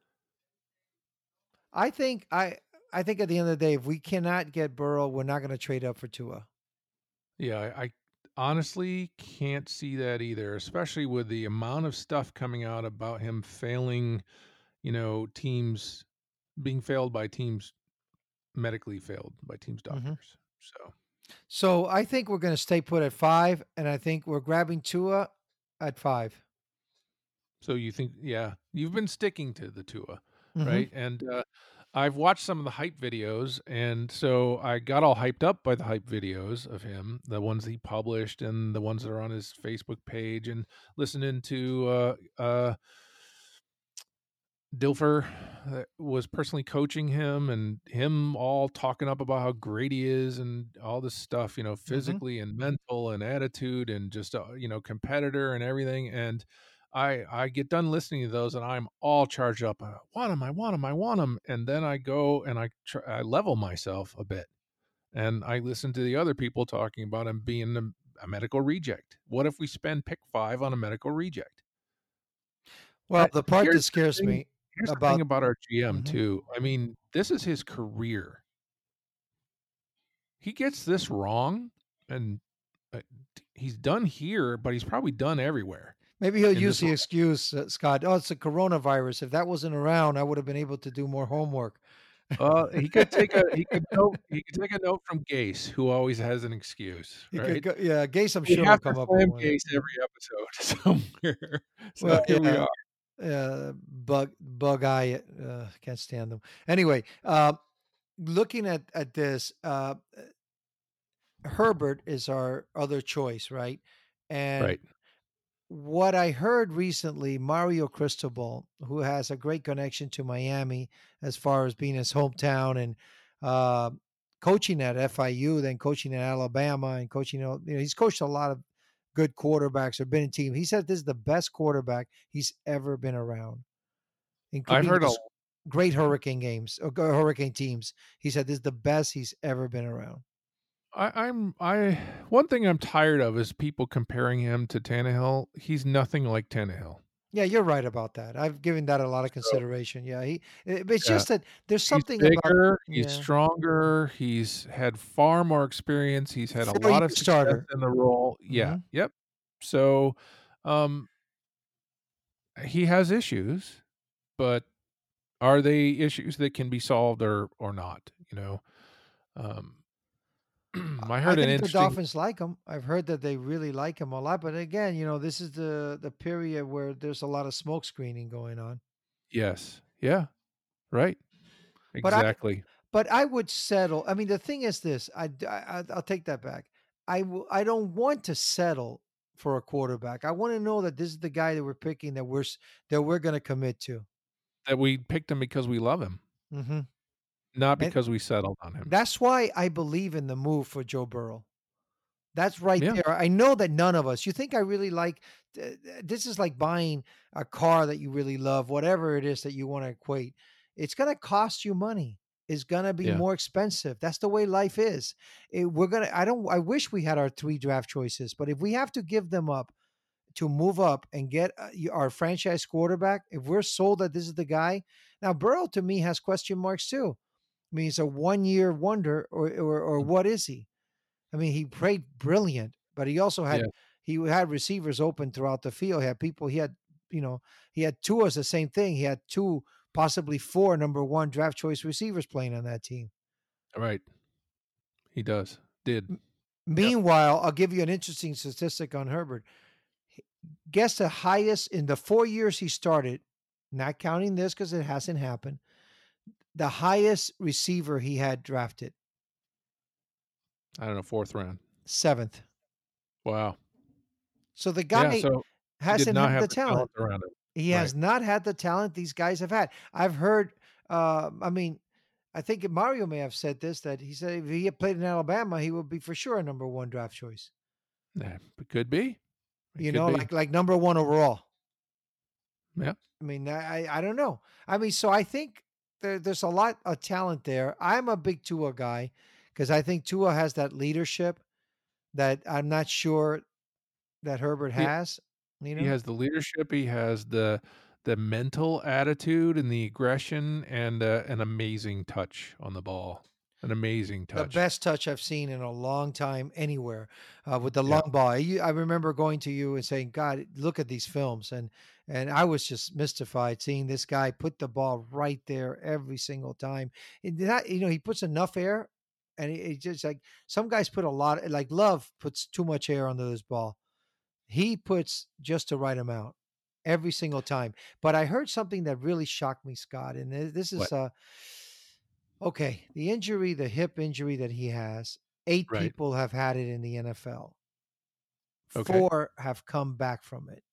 I think I think at the end of the day, if we cannot get Burrow, we're not going to trade up for Tua. Yeah, I honestly can't see that either, especially with the amount of stuff coming out about him failing, teams being failed by teams, medically failed by teams' Hmm. doctors. So, So I think we're going to stay put at five, and I think we're grabbing Tua at five. so you think, yeah, you've been sticking to the Tua, Hmm. right? And I've watched some of the hype videos, and so I got all hyped up by the hype videos of him, the ones he published and the ones that are on his Facebook page, and listening to Dilfer that was personally coaching him and him all talking up about how great he is and all this stuff, Hmm. physically and mental and attitude and just competitor and everything. And I get done listening to those and I'm all charged up. I want him, I want him, I want him. And then I go and I level myself a bit and I listen to the other people talking about him being a medical reject. What if we spend pick 5 on a medical reject? Well, the part that Here's the scares thing me here's the thing about about our GM Mhm. too. I mean, this is his career. He gets this wrong, and he's done here, but he's probably done everywhere Maybe he'll in use this. the excuse, Scott. Oh, it's the coronavirus. If that wasn't around, I would have been able to do more homework. He could take a note from Gase, who always has an excuse, You could right? go, yeah. Gase, I'm We sure will have to come up with slam one. Gase every episode somewhere. Well, So here we yeah, are. bug eye. Can't stand them. Anyway, looking at this, Herbert is our other choice, right? And Right. what I heard recently, Mario Cristobal, who has a great connection to Miami as far as being his hometown and uh, coaching at FIU, then coaching at Alabama, and coaching, he's coached a lot of good quarterbacks or been in team. He said this is the best quarterback he's ever been around, I've including heard a those great hurricane games or hurricane teams. He said this is the best he's ever been around. I one thing I'm tired of is people comparing him to Tannehill. He's nothing like Tannehill. Yeah, you're right about that. I've given that a lot of So, consideration. Yeah, it's yeah. just that there's He's something about bigger, he's yeah, stronger, he's had far more experience, he's had a 4 year lot of success starter. in the role. Yeah, Hmm. yep. So, um, he has issues, but are they issues that can be solved or not, you know? Um, I I heard an think the interesting. Dolphins like him. I've heard that they really like him a lot. But again, this is the period where there's a lot of smoke screening going on. Yes. Yeah, right. But I Exactly. but I would settle. I mean, the thing is this. I'll take that back. I don't want to settle for a quarterback. I want to know that this is the guy that we're picking that we're going to commit to. That we picked him because we love him, Hmm. not And because we settled on him. that's why I believe in the move for Joe Burrow. That's right Yeah, there. I know that none of us. You think I really like this is like buying a car that you really love, whatever it is that you want to equate. It's going to cost you money. It's going to be yeah, more expensive. That's the way life is. We're going to I wish we had our 3 draft choices, but if we have to give them up to move up and get our franchise quarterback, if we're sold that this is the guy. Now Burrow to me has question marks too. I mean, he's a 1 year wonder or what is he? I mean, he played brilliant, but yeah. he had receivers open throughout the field. He had people. You know, he had two as the same thing. He had two, possibly four number one draft choice receivers playing on that team. Right. He does. Did. M- Yep. Meanwhile, I'll give you an interesting statistic on Herbert. Guess the highest in the 4 years he started, not counting this because it hasn't happened. The highest receiver he had drafted, I don't know, 4th round. seventh. Wow. So the Yeah, guy so he did hasn't not had have the the talent. talent around him. He Right. has not had the talent these guys have had. I've heard. I mean, I think Mario may have said this that he said if he had played in Alabama, he would be for sure a number one draft choice. Yeah, it could be. It You could know, be. like number one overall. Yeah. I mean, I don't know. I mean, so I think there's a lot of talent there. I'm a big Tua guy because I think Tua has that leadership that I'm not sure that Herbert He has. You he know, has the leadership, he has the mental attitude and the aggression and, an amazing touch on the ball. An amazing the touch. best touch I've seen in a long time anywhere with the Yeah. long ball. I remember going to you and saying, "God, look at these films," and I was just mystified seeing this guy put the ball right there every single time. And that, he puts enough air, and it just like some guys put a lot. Like Love puts too much air under this ball. He puts just the right amount every single time. But I heard something that really shocked me, Scott, and this What? is okay, the injury, the hip injury that he has, 8 Right. people have had it in the NFL. Okay. 4 have come back from it.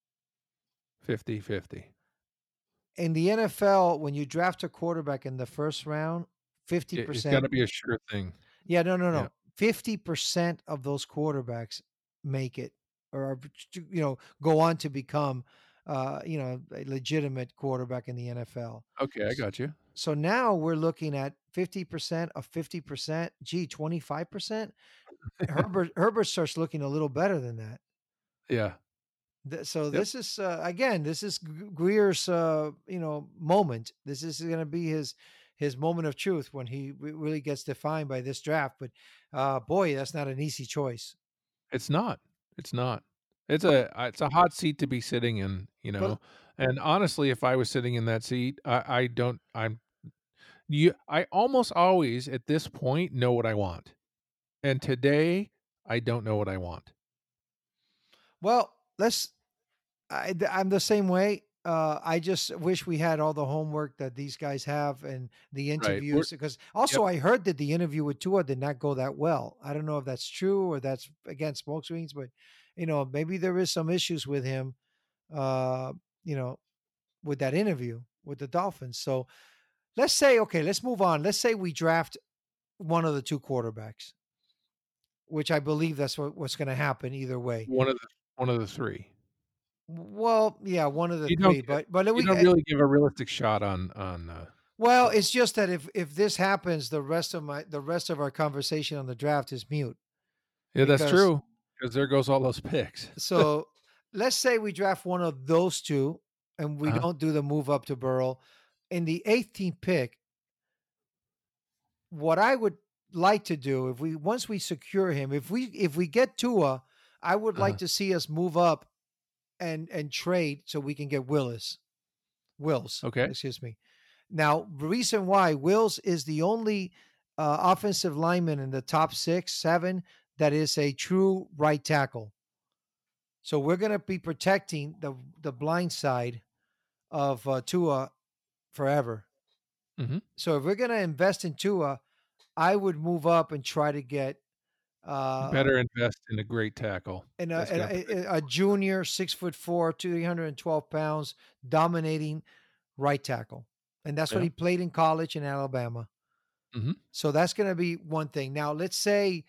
50-50. In the NFL, when you draft a quarterback in the first round, It's 50%. gotta be a sure thing. Yeah, no, no, Yeah. no. 50% of those quarterbacks make it or go on to become a legitimate quarterback in the NFL. Okay, I got you. So now we're looking at 50% of 50%, gee, 25%. Herbert starts looking a little better than that. Yeah. So Yep. this is again, this is Greer's moment. This is going to be his moment of truth when he really gets defined by this draft. But boy, that's not an easy choice. It's not. It's not. But It's a hot seat to be sitting in, but and honestly, if I was sitting in that seat, I don't I almost always, at this point, know what I want, and today, I don't know what I want. well, I'm the same way. I just wish we had all the homework that these guys have and the Right. interviews because Yep. also I heard that the interview with Tua did not go that well. I don't know if that's true or that's again smoke screens, but maybe there is some issues with him. Uh, you know, with that interview with the Dolphins. So let's say, okay, let's move on. Let's say we draft one of the two quarterbacks, which I believe that's what's going to happen either way. One of the 3. Well, yeah, one of the You don't three, get but you we don't really give a realistic shot well, Burrow. it's just that if this happens, the rest of our conversation on the draft is mute Yeah, that's because true. Because there goes all those picks. so let's say we draft one of those two and we Uh-huh, don't do the move up to Burrow in the 18th pick. What I would like to do if we once we secure him, if we get Tua, I would like uh-huh. to see us move up and trade so we can get Wills, Okay. excuse me. Now, the reason why Wills is the only offensive lineman in the top 6, 7 that is a true right tackle. So we're going to be protecting the blind side of Tua forever. Mhm. So if we're going to invest in Tua, I would move up and try to get You uh, better invest in a great tackle and that's gonna protect a junior 6'4", 312 pounds, dominating right tackle, and that's what yeah. he played in college in Alabama. Mhm. So that's going to be one thing. Now, let's say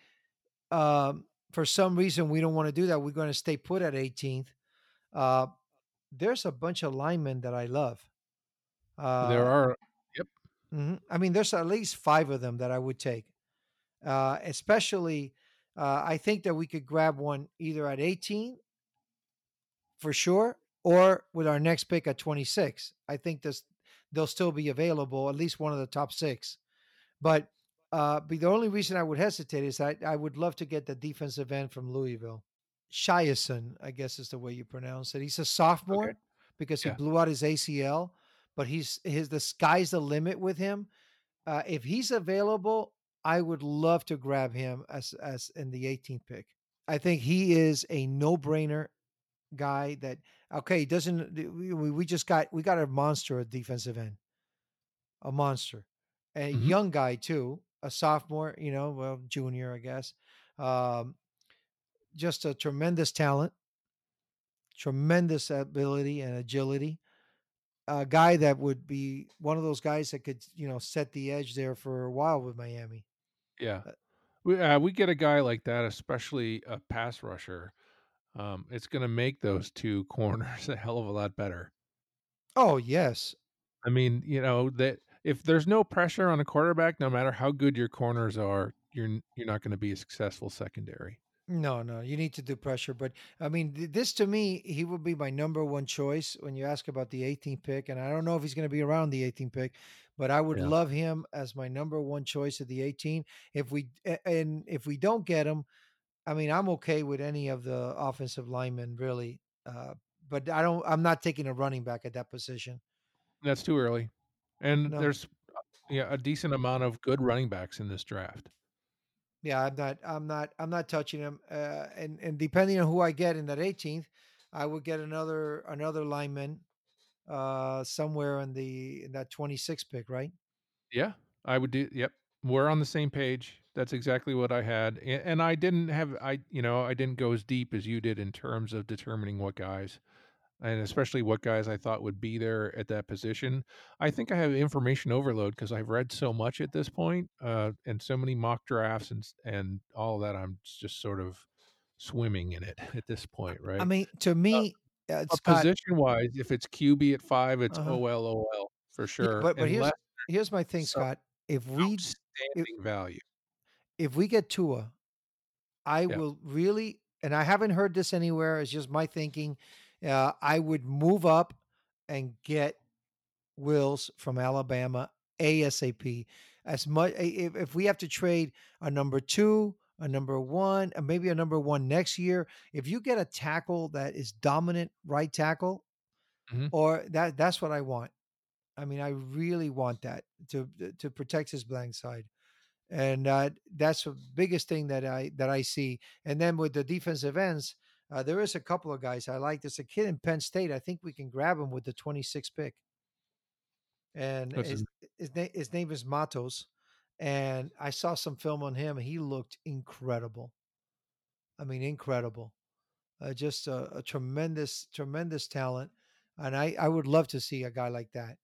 for some reason we don't want to do that. We're going to stay put at 18th. Uh, there's a bunch of linemen that I love. There Uh, are Yep. I mean, there's at least 5 of them that I would take. Especially, I think that we could grab one either at 18 for sure, or with our next pick at 26. I think they'll still be available, at least one of the top 6. But the only reason I would hesitate is I would love to get the defensive end from Louisville. Shiason, I guess is the way you pronounce it. He's a Okay. sophomore because he Yeah. blew out his ACL, but the sky's the limit with him. If he's available, I would love to grab him as in the 18th pick. I think he is a no brainer guy. That okay, doesn't we got a monster at defensive end, a monster, a Mhm. young guy too, a sophomore, well, junior, I guess. Um, just a tremendous talent, tremendous ability and agility. A guy that would be one of those guys that could, set the edge there for a while with Miami. Yeah. Uh, We get a guy like that, especially a pass rusher, it's gonna make those 2 corners a hell of a lot better. Oh, yes. I mean, that if there's no pressure on a quarterback, no matter how good your corners are, you're not gonna be a successful secondary. No, no, you need to do pressure. But I mean, this to me, he would be my number one choice when you ask about the 18th pick. And I don't know if he's going to be around the 18th pick, but I would Yeah. love him as my number one choice of the 18. And if we don't get him, I mean, I'm okay with any of the offensive linemen, really. But I'm not taking a running back at that position. That's too early. And No. there's, yeah, a decent amount of good running backs in this draft. Yeah, I'm not touching him. And depending on who I get in that 18th, I would get another lineman somewhere in that 26 pick, right? Yeah, I would do yep. We're on the same page. That's exactly what I had, and I didn't have I didn't go as deep as you did in terms of determining what guys, and especially what guys I thought would be there at that position. I think I have information overload because I've read so much at this point, and so many mock drafts and all that. I'm just sort of swimming in it at this point, I right? mean, to Uh, me, but Scott. position wise, if it's QB at 5, it's Uh-huh. OL for Yeah, sure, but unless here's my thing, some Scott. If outstanding value. if we get Tua, I Yeah. will really, and I haven't heard this anywhere. It's just my thinking. I would move up and get Wills from Alabama ASAP. As much if we have to trade a number two, a number one, and maybe a number one next year, if you get a tackle that is dominant right tackle, Mhm. or that's what I want. I mean, I really want that to protect his blind side, and that's the biggest thing that I see. And then with the defensive ends, there is a couple of guys I like. There's a kid in Penn State. I think we can grab him with the 26th pick, and That's his his name is Matos. And I saw some film on him. He looked incredible. I mean, incredible. Just a tremendous talent. And I would love to see a guy like that.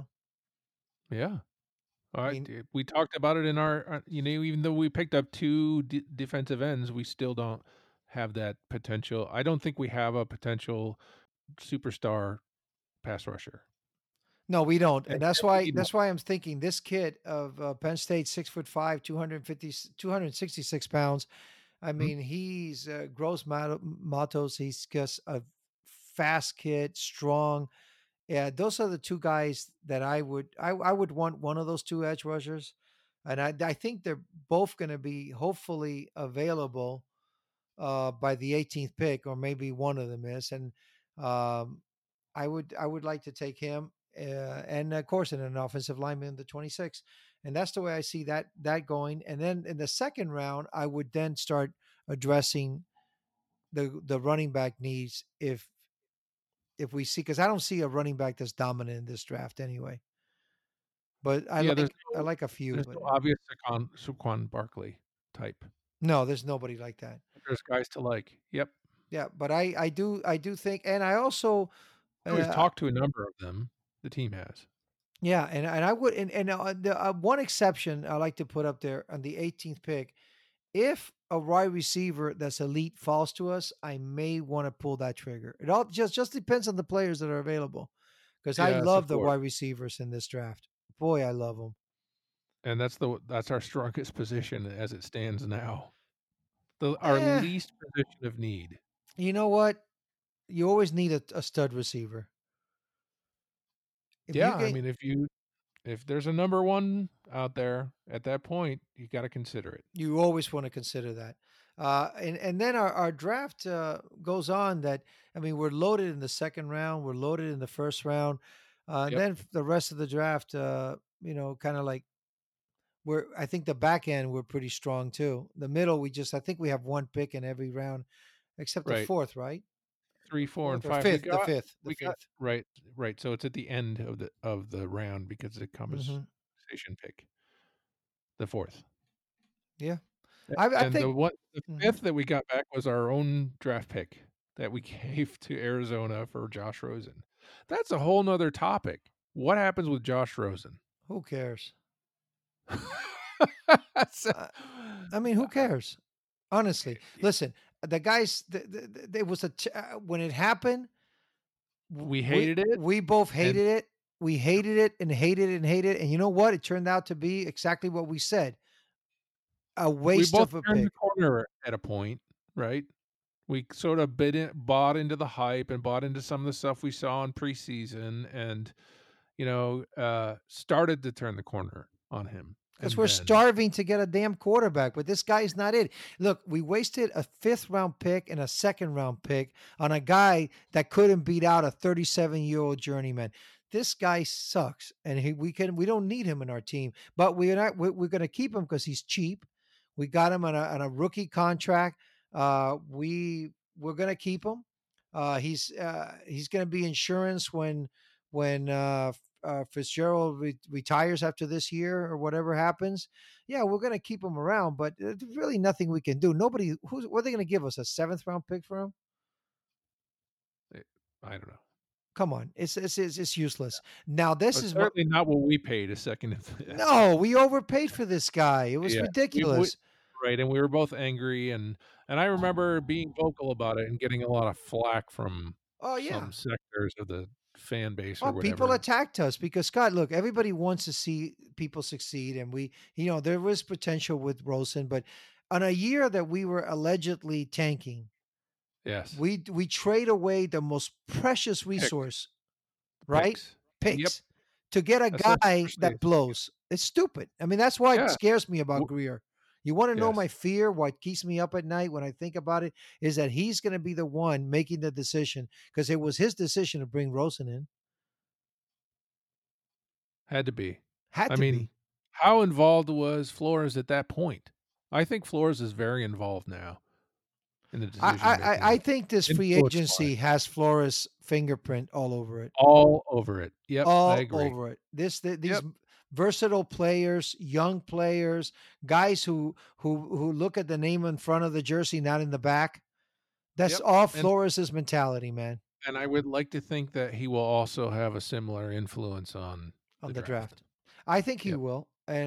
yeah. I mean, We talked about it in our even though we picked up 2 defensive ends, we still don't have that potential. I don't think we have a potential superstar pass rusher, no, we don't, and and we need one. that's why I'm thinking this kid of Penn State, 6'5", 266 pounds. I Mhm, mean, he's gross matos. He's just a fast kid, strong. Yeah, those are the two guys that I would want one of those two edge rushers, and I think they're both going to be hopefully available by the 18th pick, or maybe one of them is, and um, I would like to take him, and of course, in an offensive lineman in the 26th, and that's the way I see that going. And then in the second round, I would then start addressing the running back needs if we see, because I don't see a running back that's dominant in this draft anyway. But yeah, I like a few, there's but no obvious Saquon Barkley type, no, there's nobody like that. but there's guys to like. Yep. Yeah, but I do think, and I also I always uh, talked to a number of them, the team has. yeah, and I would, and the one exception I like to put up there on the 18th pick, if a wide receiver that's elite falls to us, I may want to pull that trigger. It all just depends on the players that are available, because I Yes, love of the course, wide receivers in this draft. Boy, I love them. and that's our strongest position as it stands now. Our Eh, least position of need. you know what? You always need a stud receiver. If you Yeah, I get mean, if there's a number 1 out there at that point, you gotta consider it. You always want to consider that. And then our draft goes on that, I mean, we're loaded in the second round, we're loaded in the first round. And Yep, then the rest of the draft, kind of like I think the back end, we're pretty strong too. The middle, I think we have one pick in every round except the right. fourth, right? 3, 4, Fourth and or 5. fifth, the We got fifth. right, right, so it's at the end of the round because it comes Hmm. position pick, the 4th. Yeah. A I and think. the Mhm. 5th that we got back was our own draft pick that we gave to Arizona for Josh Rosen. That's a whole 'nother topic. What happens with Josh Rosen? Who cares? So, I, I mean, who cares? Honestly, y listen, the guys, there was when it happened, we hated it, we both and hated it. We hated it and hated it and hated it. And you know what? It turned out to be exactly what we said. A we waste both of a turned the pick. corner at a point, right? We sort of bought into the hype and bought into some of the stuff we saw in preseason and, started to turn the corner on him, Because and we're then starving to get a damn quarterback, but this guy's not it. Look, we wasted a fifth round pick and a second round pick on a guy that couldn't beat out a 37-year-old journeyman. This guy sucks, and we don't need him in our team, but we're going to keep him because he's cheap. We got him on a rookie contract. We're going to keep him. He's going to be insurance when Fitzgerald retires after this year or whatever happens. Yeah, we're going to keep him around, but there's really nothing we can do. Nobody, what are they going to give us, a seventh round pick for him? I don't know. Come on, it's useless. Now this But is certainly not what we paid a second. no, we overpaid for this guy. It was Yeah, we ridiculous. right, and we were both angry, and I remember being vocal about it and getting a lot of flack from Oh some yeah. sectors of the fan base or Well, people whatever. attacked us because Scott, look, everybody wants to see people succeed, and there was potential with Rosen, but on a year that we were allegedly tanking, Yes. we trade away the most precious Pick resource, right? picks. Yep, Picks to get a guy especially that blows. It's stupid. I mean, that's why it yeah, scares me about w Greer. You want to know my yes, fear? What keeps me up at night when I think about it is that he's going to be the one making the decision because it was his decision to bring Rosen in. had to be. Had I to mean, be. how involved was Flores at that point? I think Flores is very involved now in the I, I, decision I making, think this free agency influence-wise, has Flores' fingerprint all over it. all over it. Yep, I All agree. over it. These Yep, versatile players, young players, guys who look at the name in front of the jersey, not in the back. That's yep, all and Flores' mentality, man, I would like to think that he will also have a similar influence on on the the draft. draft. I think he Yep, will.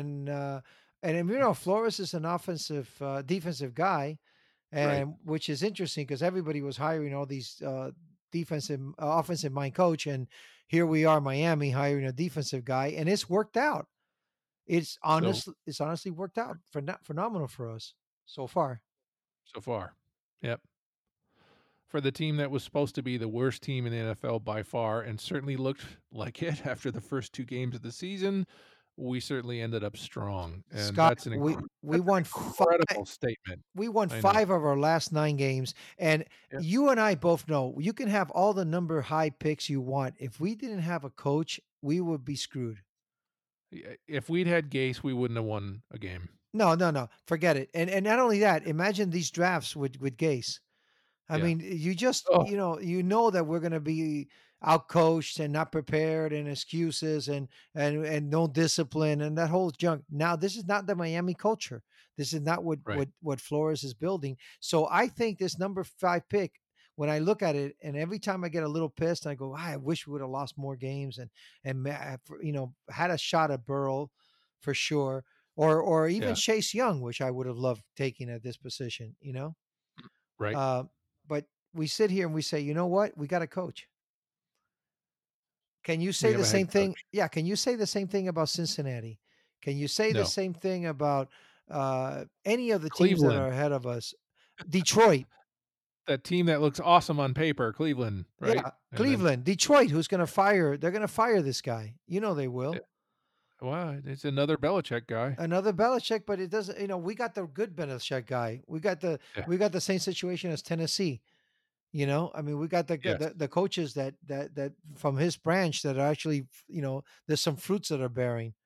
And Flores is an defensive guy, right. and which is interesting because everybody was hiring all these offensive mind coach, and here we are, Miami hiring a defensive guy, and it's worked out. So It's honestly worked out phenomenal for us so far. so far. Yep. For the team that was supposed to be the worst team in the NFL by far and certainly looked like it after the first 2 games of the season, we certainly ended up strong, and Scott, that's we that's an won incredible statement. we won I know. 5 of our last 9 games, and Yep. you and I both know you can have all the number high picks you want. If we didn't have a coach, we would be screwed. If we'd had Gase, we wouldn't have won a game. No, no, no, forget it. And not only that, imagine these drafts with Gase. I Yeah. mean, Oh, you know that we're going to be outcoached and not prepared and excuses and no discipline and that whole junk. Now, this is not the Miami culture. This is not right. what Flores is building. So I think this number 5 pick, when I look at it, and every time I get a little pissed, I go, I wish we would have lost more games and had a shot at Burrow for sure, or even Yeah, Chase Young, which I would have loved taking at this position. right. Uh, but we sit here and we say, you know what? We got a coach. Can you We say have the a head same thing? coach. Yeah. Can you say the same thing about Cincinnati? Can you say the No. same thing about any of the teams that Cleveland, are ahead of us? Detroit. that team that looks awesome on paper, Cleveland, right? Yeah. And then, Cleveland. Detroit, who's going to fire? They're going to fire this guy. You know they eh, will. well, it's another Belichick guy. Another Belichick, but it doesn't, we got the good Belichick guy. Yeah. We got the same situation as Tennessee. I mean, we got Yes. the coaches that from his branch that are actually, there's some fruits that are bearing.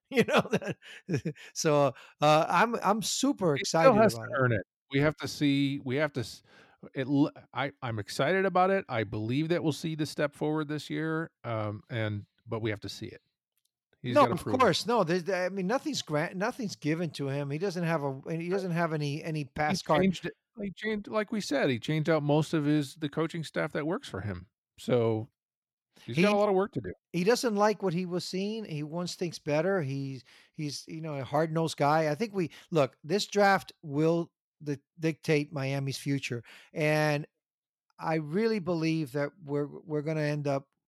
So I'm super He still excited has to about it. earn it. We have to see we have to s it l I'm excited about it. I believe that we'll see the step forward this year, but we have to see it. He's No, gotta of prove it. course, no. I mean, nothing's given to him. He doesn't have any He pass card. changed it he changed like we said, he changed out most of the coaching staff that works for him. So, he's got a He lot of work to do. he doesn't like what he was seeing. He wants things better. He's a hard nosed guy. I think we look. This draft will dictate Miami's future, and I really believe that we're going to end up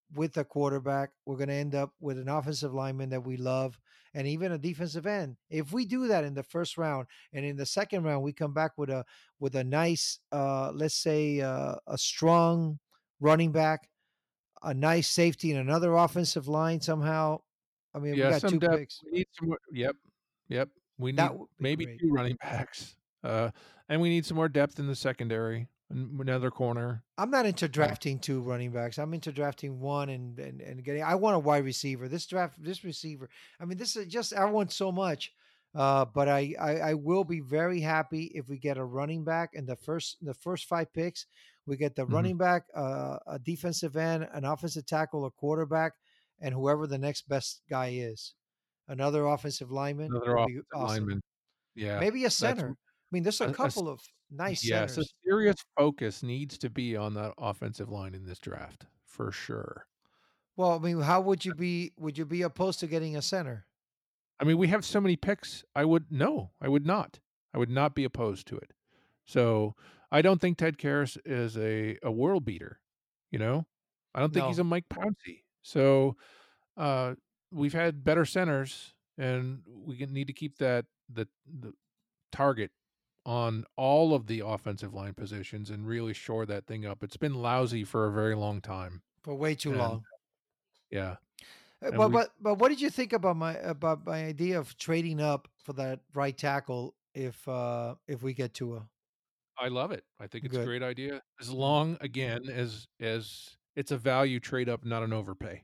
with a quarterback. We're going to end up with an offensive lineman that we love, and even a defensive end. If we do that in the first round, and in the second round we come back with a nice, let's say, a strong running back, a nice safety, and another offensive line somehow. I mean, we Yeah, got some two depth. picks. We need some more. Yep, yep. We That need would be maybe great. 2 running backs, and we need some more depth in the secondary. Another corner. I'm not into Uh, drafting two running backs. I'm into drafting one and getting. I want a wide receiver. This receiver. I mean, this is just I want so much. But I will be very happy if we get a running back in the first 5 picks. We get the mhm. running back, a defensive end, an offensive tackle, a quarterback, and whoever the next best guy is. Another offensive lineman Another would be offensive awesome. lineman. Yeah, Maybe a that's center. I mean, there's a a couple of nice yes, a centers. serious focus needs to be on that offensive line in this draft for sure. Well, I mean, how would you be? Would you be opposed to getting a center? I mean, we have so many picks. I would no, I would not. I would not be opposed to it. So I don't think Ted Karras is a world beater. You know, I don't think he's No. a Mike Pouncey. So uh, we've had better centers, and need to keep the target on all of the offensive line positions and really shore that thing up. It's been lousy for a very long time, For way too and long. yeah, and But we what did you think about my idea of trading up for that right tackle if we get to a I love it. I think it's a good? great idea as Mm. long again as it's a value trade up, not an overpay.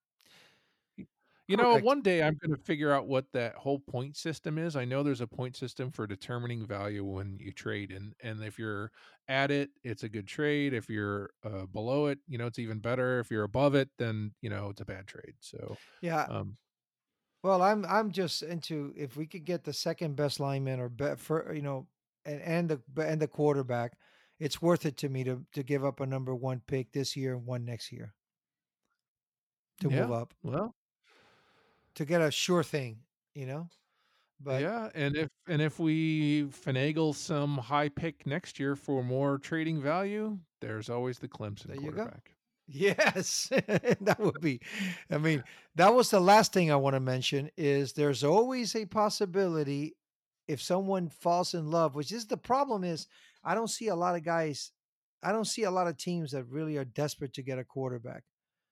You know, Correct. one day I'm going to figure out what that whole point system is. I know there's a point system for determining value when you trade, and if you're at it, it's a good trade. If you're below it, it's even better. If you're above it, then it's a bad trade. So, Yeah. um, Well, I'm just into if we could get the second best lineman or for and the quarterback, it's worth it to me to give up a number one pick this year and one next year to move yeah, up well, to get a sure thing, you know. But yeah, and if we finagle some high pick next year for more trading value, there's always the Clemson there you go. quarterback. Yes, that would be. I mean, that was the last thing I want to mention is there's always a possibility if someone falls in love, which is the problem is I don't see a lot of guys, I don't see a lot of teams that really are desperate to get a quarterback.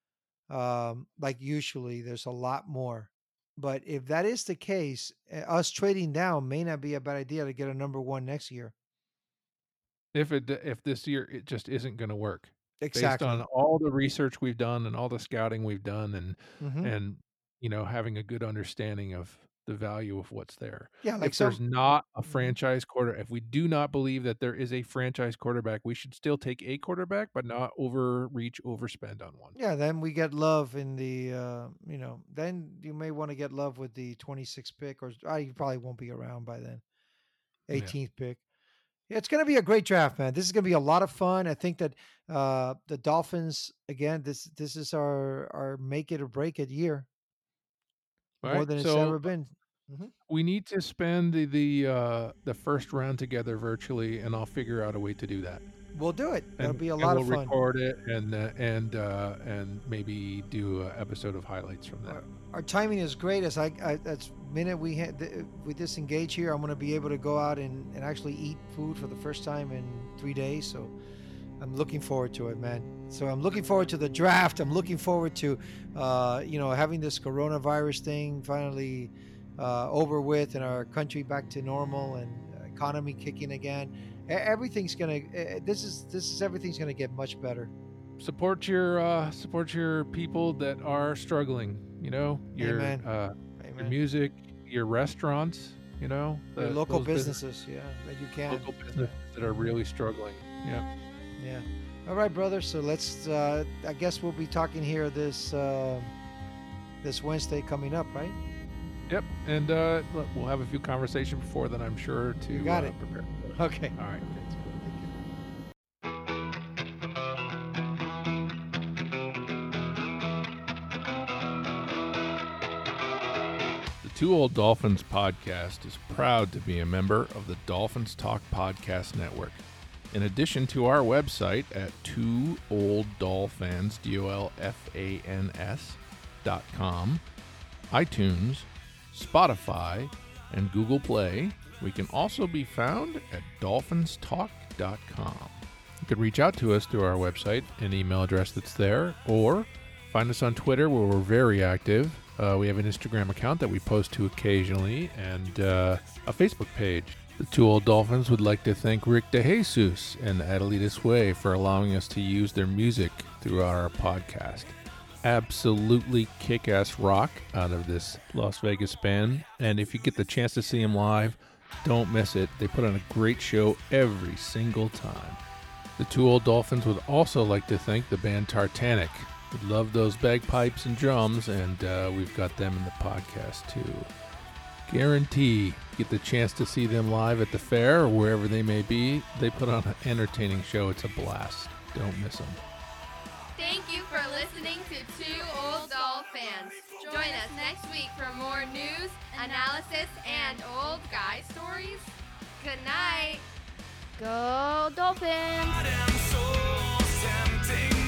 Like usually there's a lot more. But if that is the case, us trading down may not be a bad idea to get a number one next year. If this year it just isn't going to work based on Exactly. all the research we've done and all the scouting we've done Hmm. and having a good understanding of the value of what's there. Yeah, like If there's some. not a Mhm. franchise quarter, if we do not believe that there is a franchise quarterback, we should still take a quarterback, but not overspend on one. Yeah, then we get love in the, then you may want to get love with the 26th pick, or you probably won't be around by then. Yeah. 18th pick. Yeah, it's going to be a great draft, man. This is going to be a lot of fun. I think that the Dolphins, again, this is our make it or break it year All more right. than it's So ever been. Hmm. we need to spend the first round together virtually, and I'll figure out a way to do that. We'll do it. That'll And be a and lot of we'll fun. record it and maybe do an episode of highlights from that. Our timing is great. That's minute we disengage here, I'm going to be able to go out and actually eat food for the first time in 3 days. So I'm looking forward to it, man. So I'm looking forward to the draft. I'm looking forward to, having this coronavirus thing finally over with and our country back to normal and economy kicking again. Everything's gonna. This is everything's gonna get much better. Support your people that are struggling. Amen. Your Amen. music, your restaurants. Your local Those businesses, yeah, that you can. local businesses that are Mhm. really struggling. Yeah. Yeah. All right, brother. So let's. I guess we'll be talking here this Wednesday coming up, right? Yep. And look, we'll have a few conversations before then, I'm sure, to You got it. prepare. Okay. All right. The Two Old Dolphins podcast is proud to be a member of the Dolphins Talk Podcast Network. in addition to our website at twooldolfans, DOLFANS.com, iTunes, Spotify, and Google Play. We can also be found at dolphinstalk.com. You can reach out to us through our website, an email address that's there, or find us on Twitter, where we're very active. We have an Instagram account that we post to occasionally, and a Facebook page. The Two Old Dolphins would like to thank Rick DeJesus and Adelitas Way for allowing us to use their music throughout our podcast. Absolutely kick-ass rock out of this Las Vegas band, and if you get the chance to see them live, don't miss it. They put on a great show every single time. The Two Old Dolphins would also like to thank the band Tartanic. We love those bagpipes and drums, and we've got them in the podcast too. Guarantee get the chance to see them live at the fair or wherever they may be. They put on an entertaining show. It's a blast. Don't miss them. Thank you for listening to Two Old Dolphins. Join us next week for more news, analysis, and old guy stories. Good night. Go Dolphins! Tempting